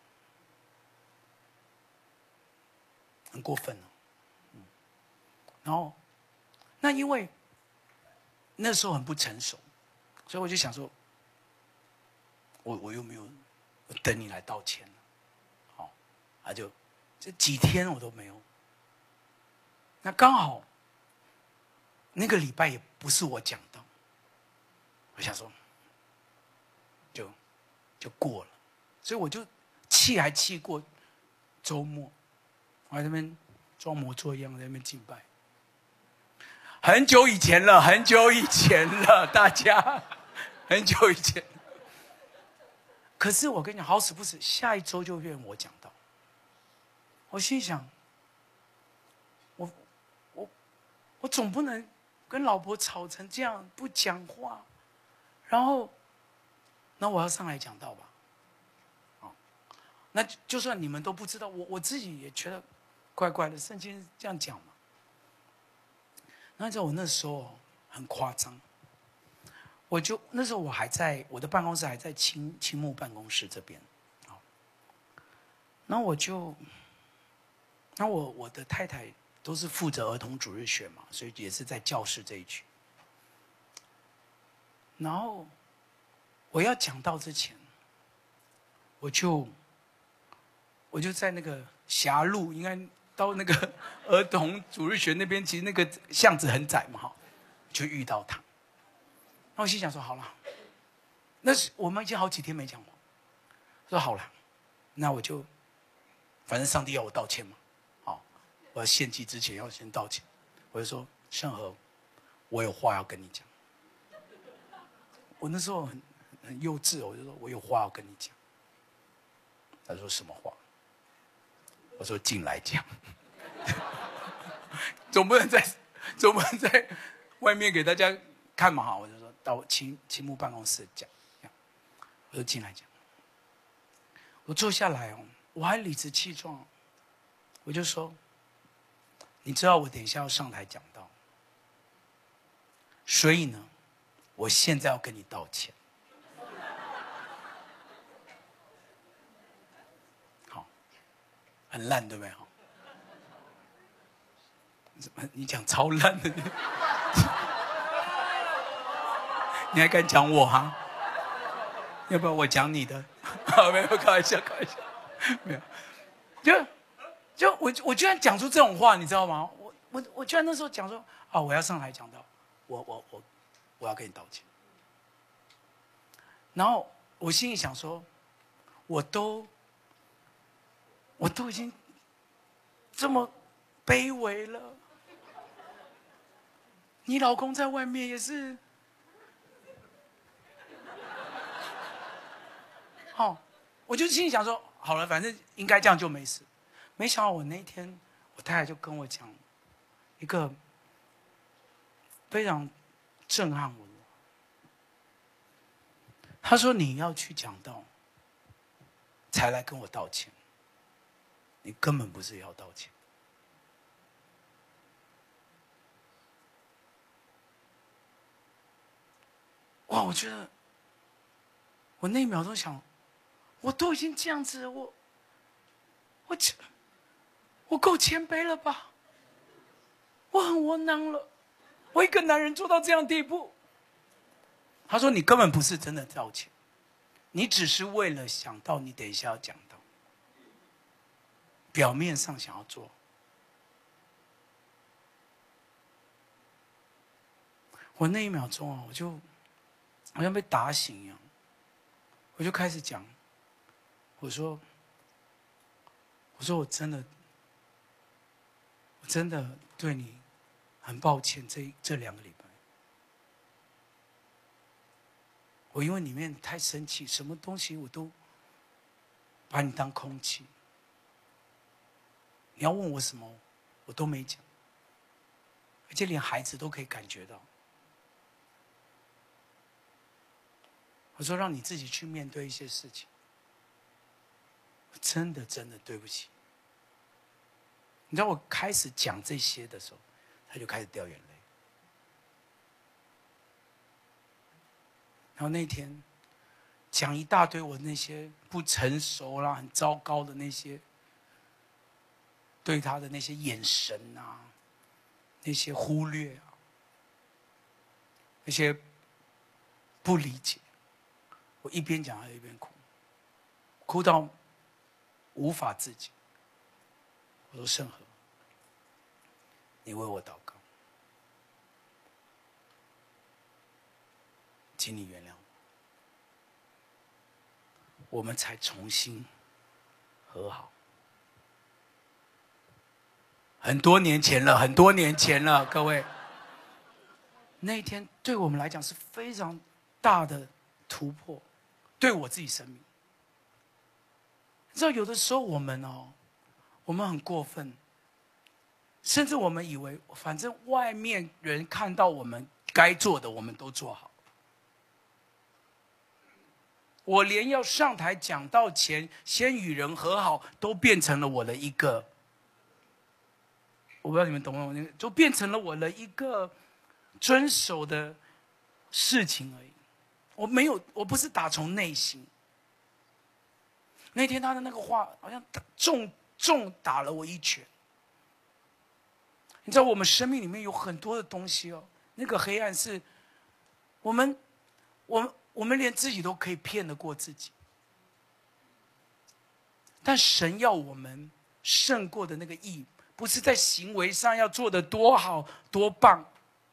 很过分了，然后那因为那时候很不成熟，所以我就想说，我又没有等你来道歉了，好，就这几天我都没有。那刚好那个礼拜也不是我讲到，我想说就过了，所以我就气还气过周末，我在那边装模作样在那边敬拜。很久以前了，大家，很久以前。可是我跟你讲，好死不死，下一周就变我讲到。我心想，我总不能跟老婆吵成这样，不讲话，然后我要上来讲道吧。那就算你们都不知道，我自己也觉得怪怪的，圣经这样讲嘛。那在我那时候很夸张，那时候我还在我的办公室，还在青木办公室这边，然后我的太太都是负责儿童主日学嘛，所以也是在教室这一区。然后我要讲到之前，我就在那个狭路，应该到那个儿童主日学那边，其实那个巷子很窄嘛，哈，就遇到他。那我心想说，好了，那是我们已经好几天没讲话，说好了，那我就，反正上帝要我道歉嘛，好，我要献祭之前要先道歉，我就说盛和，我有话要跟你讲。我那时候很幼稚，我就说我有话要跟你讲。他说什么话？我说进来讲，总不能在外面给大家看嘛哈，我就说到青木办公室讲，我就进来讲。我坐下来哦，我还理直气壮，我就说，你知道我等一下要上台讲道，所以呢，我现在要跟你道歉。 很烂，对不对？你讲超烂的，你还敢讲我哈？要不要我讲你的？没有，开玩笑，开玩笑，没有。我居然讲出这种话，你知道吗？我居然那时候讲说啊，我要上台讲到，我要跟你道歉。然后我心里想说，我都已经这么卑微了，你老公在外面也是，哦，我就心里想说，好了，反正应该这样就没事。没想到我那天，我太太就跟我讲一个非常震撼我的。她说：“你要去讲道，才来跟我道歉，你根本不是要道歉。”哇！我觉得，我那一秒钟想，我都已经这样子，我够谦卑了吧？我很窝囊了，我一个男人做到这样的地步。他说：“你根本不是真的道歉，你只是为了想到你等一下要讲到，表面上想要做。”我那一秒钟啊，我就好像被打醒一样，我就开始讲，我说我真的对你很抱歉，这2个礼拜，我因为里面太生气，什么东西我都把你当空气。你要问我什么，我都没讲，而且连孩子都可以感觉到。我说让你自己去面对一些事情，我真的对不起。你知道我开始讲这些的时候，他就开始掉眼泪。然后那天讲一大堆我那些不成熟啦、很糟糕的那些，对他的那些眼神啊，那些忽略啊，那些不理解，我一边讲还一边哭，哭到无法自己。我说：“圣和，你为我祷告，请你原谅我。”我们才重新和好。很多年前了，各位。那一天对我们来讲是非常大的突破，对我自己生命。你知道，有的时候我们很过分，甚至我们以为反正外面人看到我们该做的，我们都做好。我连要上台讲道前，先与人和好，都变成了我的一个，我不知道你们懂不懂，就变成了我的一个遵守的事情而已。我不是打从内心。那天他的那个话，好像重打了我一拳。你知道，我们生命里面有很多的东西哦，那个黑暗是，我们连自己都可以骗得过自己，但神要我们胜过的那个义，不是在行为上要做得多好多棒。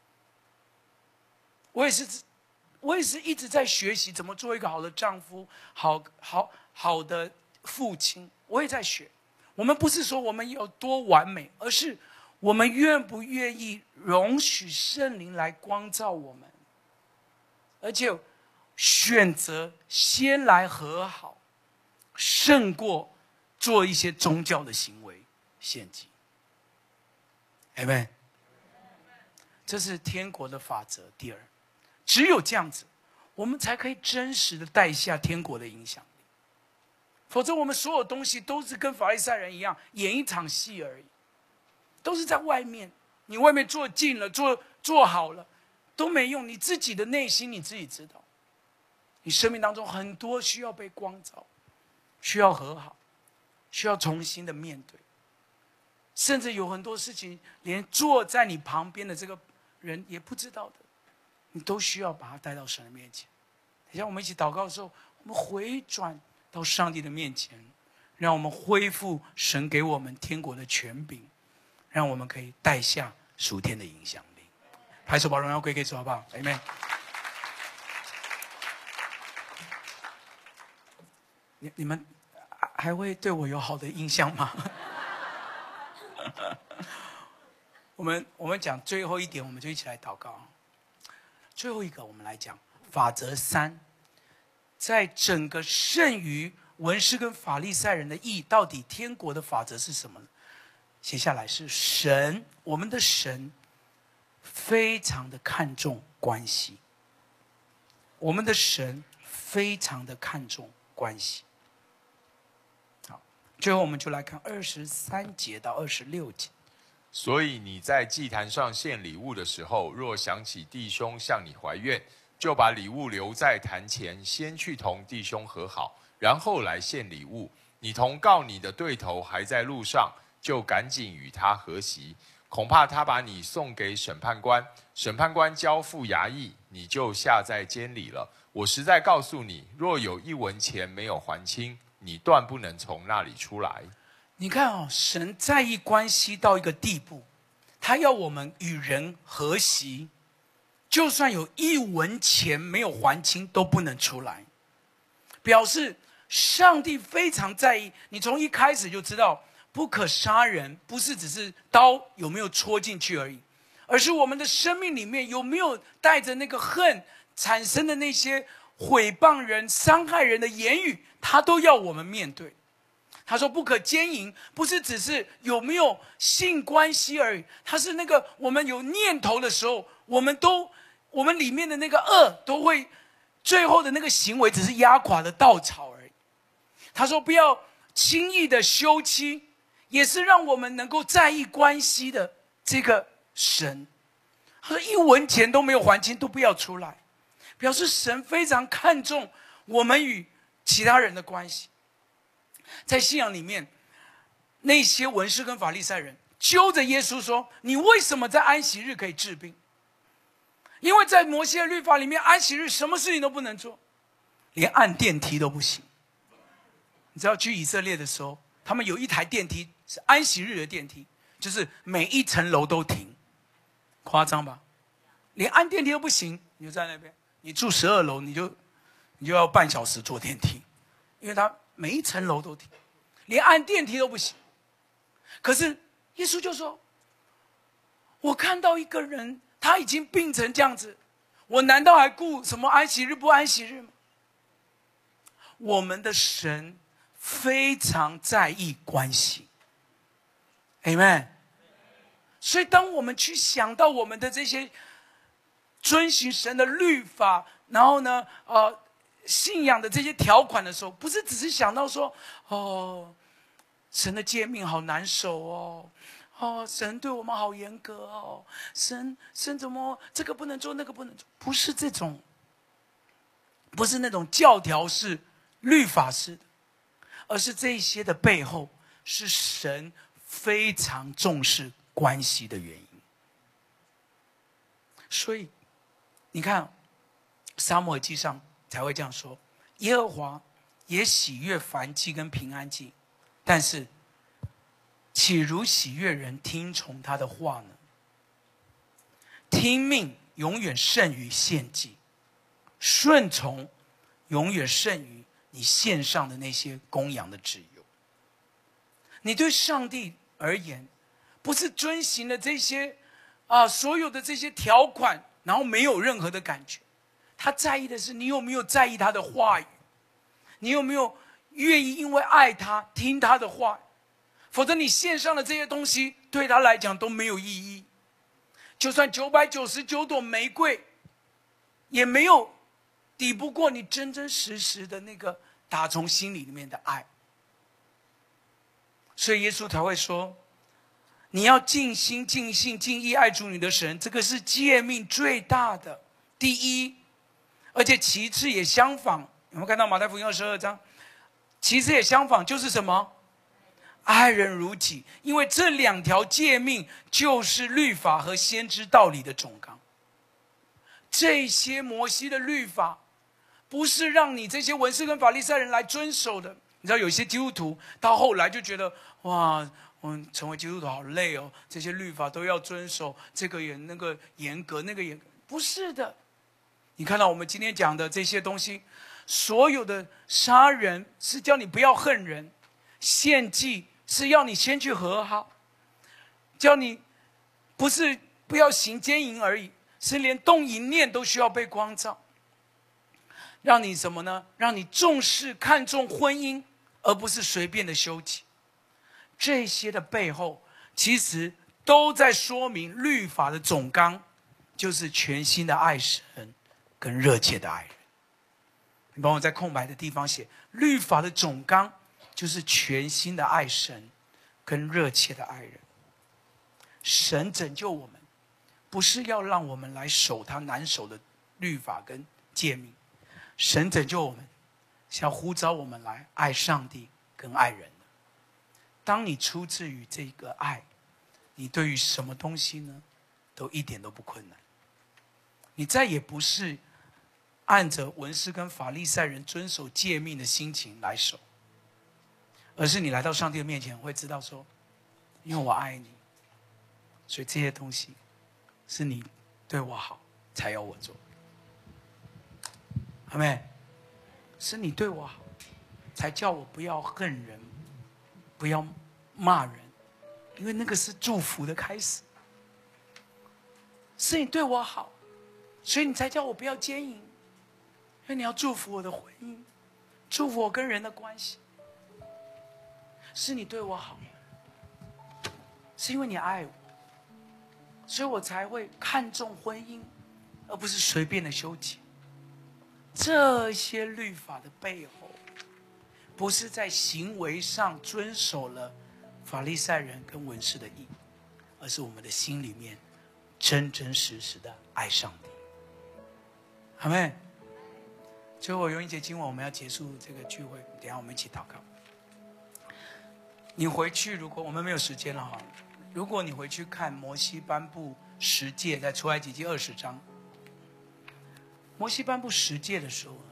我也是一直在学习怎么做一个好的丈夫，好的父亲，我也在学。我们不是说我们有多完美，而是我们愿不愿意容许圣灵来光照我们，而且选择先来和好，胜过做一些宗教的行为献祭。Amen。这是天国的法则。第二，只有这样子，我们才可以真实的带下天国的影响力。否则我们所有东西都是跟法利赛人一样，演一场戏而已，都是在外面。你外面做尽了，做好了，都没用。你自己的内心你自己知道，你生命当中很多需要被光照，需要和好。 需要重新的面对，甚至有很多事情，连坐在你旁边的这个人也不知道的，你都需要把他带到神的面前。等一下我们一起祷告的时候，我们回转到上帝的面前，让我们恢复神给我们天国的权柄，让我们可以带下属天的影响力。拍手把荣耀归给主，好不好 ？Amen。你们还会对我有好的印象吗？我们讲最后一点，我们就一起来祷告。最后一个，我们来讲法则3，在整个剩余文士跟法利赛人的义，到底天国的法则是什么呢？写下来是神，我们的神非常的看重关系。我们的神非常的看重关系。好，最后我们就来看23节到26节。 所以你在祭坛上献礼物的时候，若想起弟兄向你怀怨，就把礼物留在坛前，先去同弟兄和好，然后来献礼物。你同告你的对头还在路上，就赶紧与他和席，恐怕他把你送给审判官，审判官交付衙役，你就下在监里了。我实在告诉你，若有1文钱没有还清，你断不能从那里出来。 你看哦，神在意关系到一个地步，他要我们与人和谐，就算有1文钱没有还清都不能出来，表示上帝非常在意。你从一开始就知道，不可杀人不是只是刀有没有戳进去而已，而是我们的生命里面有没有带着那个恨产生的那些毁谤人、伤害人的言语，他都要我们面对。他说不可奸淫，不是只是有没有性关系而已，他是那个我们有念头的时候，我们里面的那个恶都会，最后的那个行为只是压垮的稻草而已。他说不要轻易的休妻，也是让我们能够在意关系的这个神。他说1文钱都没有还清都不要出来，表示神非常看重我们与其他人的关系。在信仰里面，那些文士跟法利赛人揪着耶稣说，你为什么在安息日可以治病？因为在摩西的律法里面，安息日什么事情都不能做，连按电梯都不行。你知道去以色列的时候，他们有一台电梯是安息日的电梯，就是每一层楼都停，夸张吧？连按电梯都不行，你就在那边，你住12楼，你就要半小时坐电梯，因为他每一层楼都停，连按电梯都不行。可是耶稣就说，我看到一个人他已经病成这样子，我难道还顾什么安息日不安息日吗？我们的神非常在意关系 Amen。 所以当我们去想到我们的这些遵循神的律法，然后呢信仰的这些条款的时候，不是只是想到说，神的诫命好难守神对我们好严格神怎么这个不能做那个不能做，不是这种，不是那种教条式律法式的，而是这些的背后是神非常重视关系的原因。所以你看撒母耳记上才会这样说，耶和华也喜悦燔祭跟平安祭，但是岂如喜悦人听从他的话呢？听命永远胜于献祭，顺从永远胜于你献上的那些公羊的脂油。你对上帝而言，不是遵行了这些所有的这些条款，然后没有任何的感觉。他在意的是你有没有在意他的话语，你有没有愿意因为爱他听他的话，否则你献上的这些东西对他来讲都没有意义。就算999朵玫瑰，也没有抵不过你真真实实的那个打从心里面的爱。所以耶稣才会说，你要尽心尽性尽意爱主你的神，这个是诫命最大的第一，而且其次也相仿。有没有看到马太福音22章？其次也相仿，就是什么？ 爱人如己，因为这2条诫命就是律法和先知道理的总纲。这些摩西的律法不是让你这些文士跟法利赛人来遵守的。你知道有一些基督徒到后来就觉得，哇，成为基督徒好累哦，这些律法都要遵守，这个也那个严格，那个严格。不是的，你看到我们今天讲的这些东西，所有的杀人是叫你不要恨人，献祭是要你先去和好，叫你不是不要行奸淫而已，是连动淫念都需要被光照，让你什么呢？让你重视看重婚姻，而不是随便的休戚。这些的背后其实都在说明律法的总纲就是全心的爱神跟热切的爱人。你帮我在空白的地方写，律法的总纲就是全心的爱神跟热切的爱人。神拯救我们不是要让我们来守他难守的律法跟诫命，神拯救我们是要呼召我们来爱上帝跟爱人的。当你出自于这个爱，你对于什么东西呢都一点都不困难。你再也不是按着文士跟法利赛人遵守诫命的心情来守，而是你来到上帝的面前会知道说，因为我爱你，所以这些东西是你对我好才要我做。阿们，是你对我好才叫我不要恨人，不要骂人，因为那个是祝福的开始。是你对我好，所以你才叫我不要奸淫，因为你要祝福我的婚姻，祝福我跟人的关系。是你对我好，是因为你爱我，所以我才会看重婚姻，而不是随便的休戚。这些律法的背后，不是在行为上遵守了法利赛人跟文士的义，而是我们的心里面真真实实的爱上帝。阿们。最后用一节经文，我们要结束这个聚会，等一下我们一起祷告。你回去，如果我们没有时间了哈，如果你回去看摩西颁布10诫，在出埃及记20章，摩西颁布10诫的时候，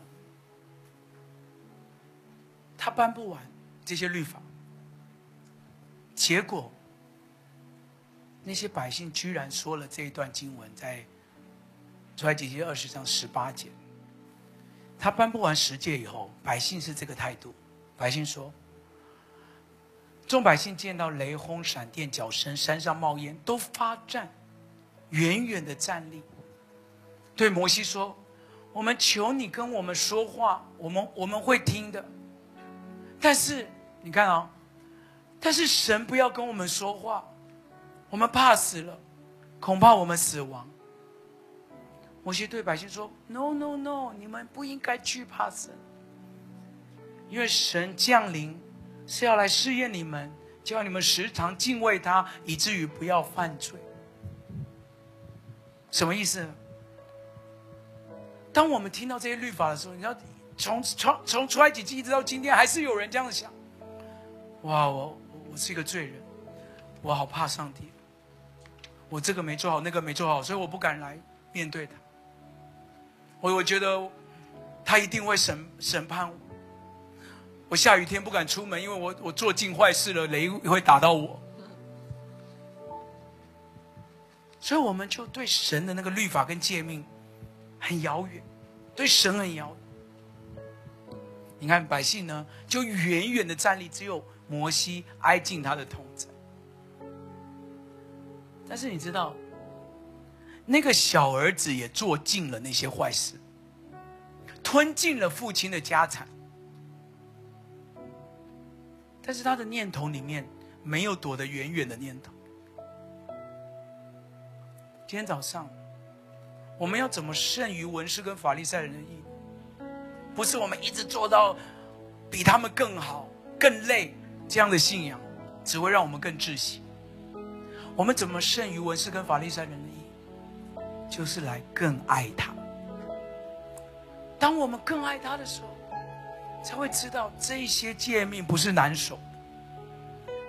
他颁布完这些律法，结果那些百姓居然说了这一段经文，在出埃及记20章18节。他颁布完10诫以后，百姓是这个态度。百姓说，众百姓见到雷轰、闪电、角声、山上冒烟，都发战，远远的站立，对摩西说，我们求你跟我们说话，我们会听的。但是你看啊，但是神不要跟我们说话，我们怕死了，恐怕我们死亡。摩西对百姓说 ：“No No No， 你们不应该惧怕神，因为神降临是要来试验你们，叫你们时常敬畏他，以至于不要犯罪。”什么意思？当我们听到这些律法的时候，你知道，从出埃及记一直到今天，还是有人这样想：哇，我是一个罪人，我好怕上帝，我这个没做好，那个没做好，所以我不敢来面对他。我觉得他一定会审判我。我下雨天不敢出门，因为我做尽坏事了，雷会打到我。所以我们就对神的那个律法跟诫命很遥远，对神很遥远。你看百姓呢，就远远的站立，只有摩西挨近他的同在。但是你知道，那个小儿子也做尽了那些坏事，吞尽了父亲的家产，但是他的念头里面没有躲得远远的念头。今天早上我们要怎么胜于文士跟法利赛人的义？不是我们一直做到比他们更好更累，这样的信仰只会让我们更窒息。我们怎么胜于文士跟法利赛人的义？就是来更爱他。当我们更爱他的时候，才会知道这些诫命不是难守，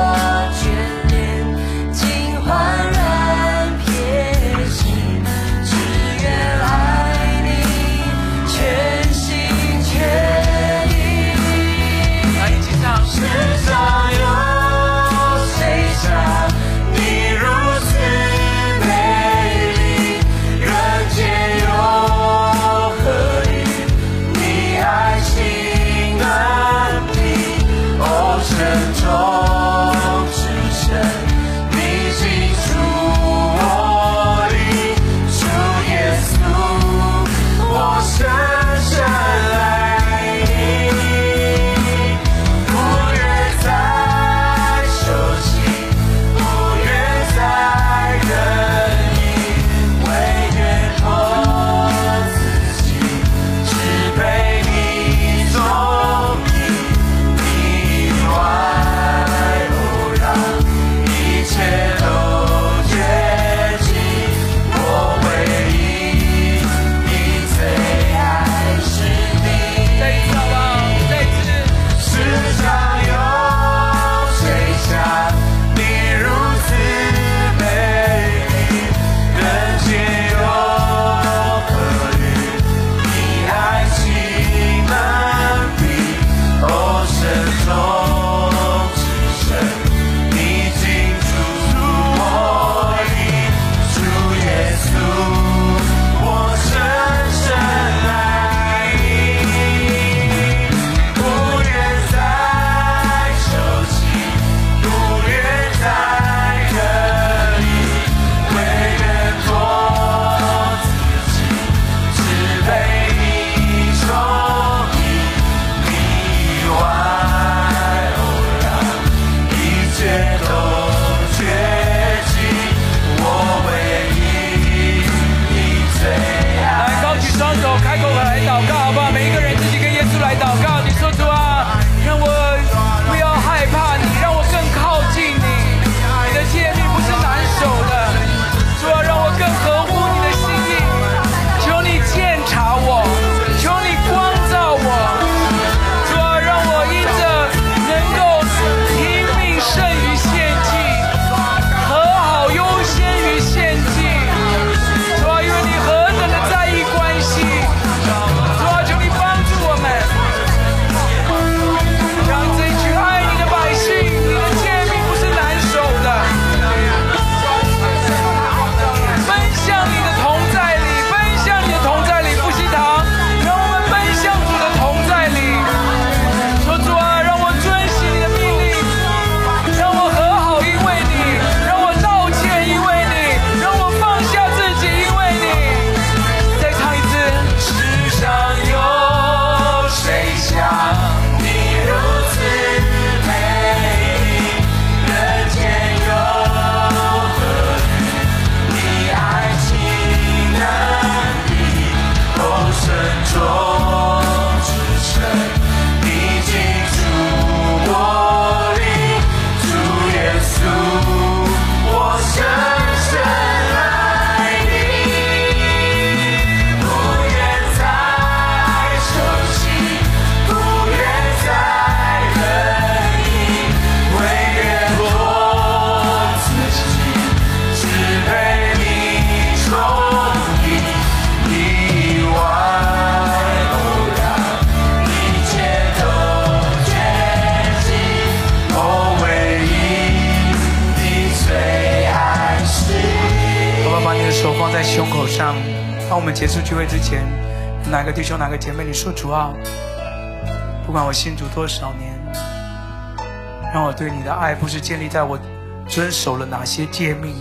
在胸口上。当我们结束聚会之前，哪个弟兄哪个姐妹，你说主啊，不管我信主多少年，让我对你的爱不是建立在我遵守了哪些诫命，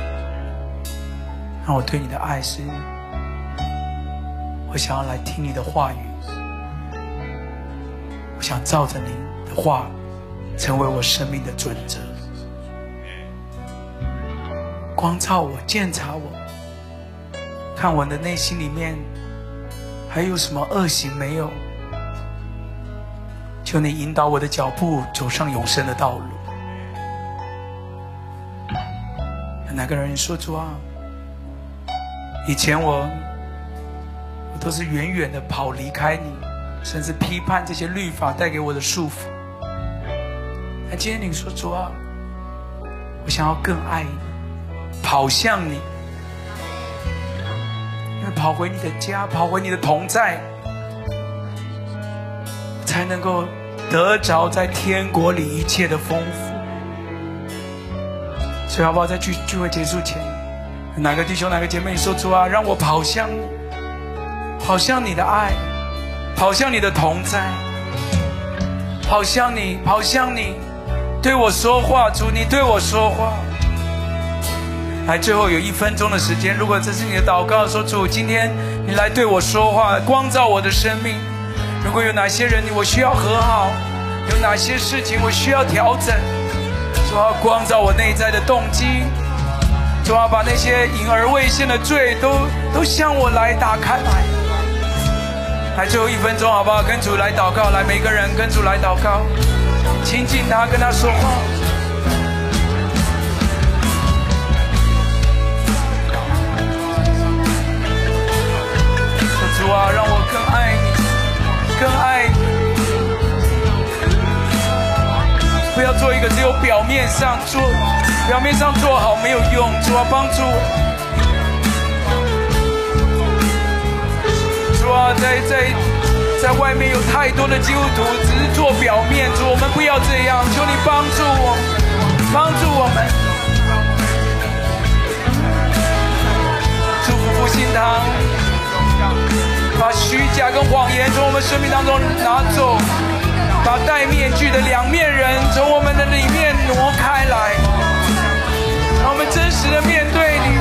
让我对你的爱是我想要来听你的话语，我想照着你的话成为我生命的准则，光照我，鉴察我，看我的内心里面还有什么恶行没有，求你引导我的脚步走上永生的道路。哪个人说主啊，以前我都是远远的跑离开你，甚至批判这些律法带给我的束缚。那今天你说主啊，我想要更爱你，跑向你，因为跑回你的家，跑回你的同在，才能够得着在天国里一切的丰富。所以好不好在聚会结束前，哪个弟兄哪个姐妹，你说主啊，让我跑向你，跑向你的爱，跑向你的同在，跑向你，跑向你对我说话。主，你对我说话。来，最后有1分钟的时间，如果这是你的祷告，说主，今天你来对我说话，光照我的生命。如果有哪些人我需要和好，有哪些事情我需要调整，主要光照我内在的动机，主要把那些隐而未现的罪都向我来打开来。来，最后1分钟好不好？跟主来祷告，来，每个人跟主来祷告，亲近他，跟他说话。说主啊，让我更爱你，更爱你。不要做一个只有表面上做好没有用。主啊，帮助我。主啊，在外面有太多的基督徒只是做表面，主，我们不要这样，求你帮助我，帮助我们。祝福复兴堂，把虚假跟谎言从我们生命当中拿走，把戴面具的两面人从我们的里面挪开来，让我们真实的面对你。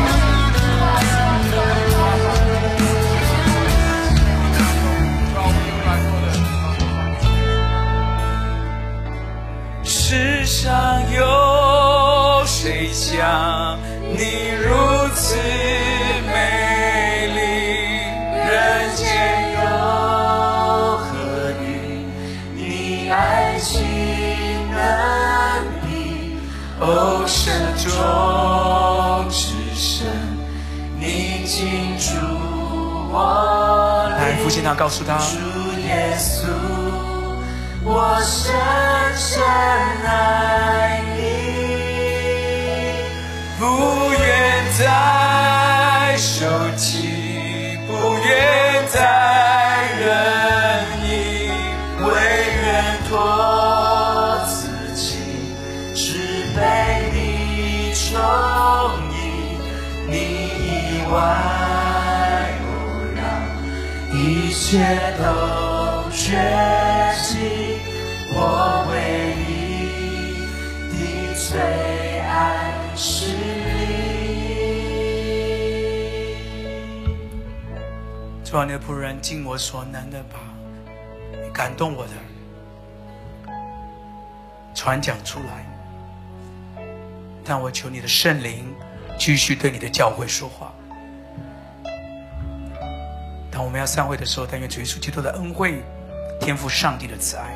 世上有谁像你如此美丽？人间有何与你爱情能比？哦，神中之神，你进驻我里。来，父亲堂告诉他，主耶稣，我深深爱你，不愿再受气，不愿再忍意，唯愿托自己，只被你宠溺，你以外，让一切都绝迹。我唯一的最爱是你。主啊，你的仆人尽我所能的把你感动我的传讲出来，但我求你的圣灵继续对你的教会说话。当我们要散会的时候，但愿主耶稣基督的恩惠，天父上帝的慈爱，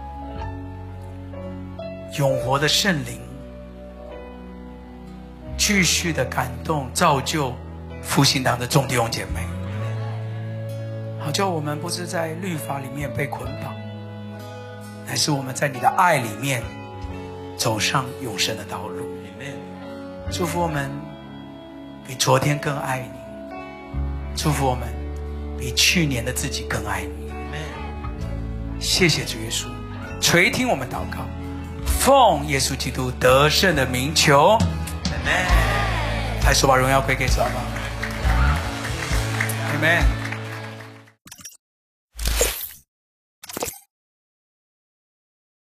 永活的圣灵继续的感动造就复兴堂的众弟兄姐妹，好叫我们不是在律法里面被捆绑，乃是我们在你的爱里面走上永生的道路。祝福我们比昨天更爱你，祝福我们比去年的自己更爱你。谢谢主耶稣，垂听我们祷告，奉耶稣基督得胜的名求，来，说把荣耀归给主吧。 Amen。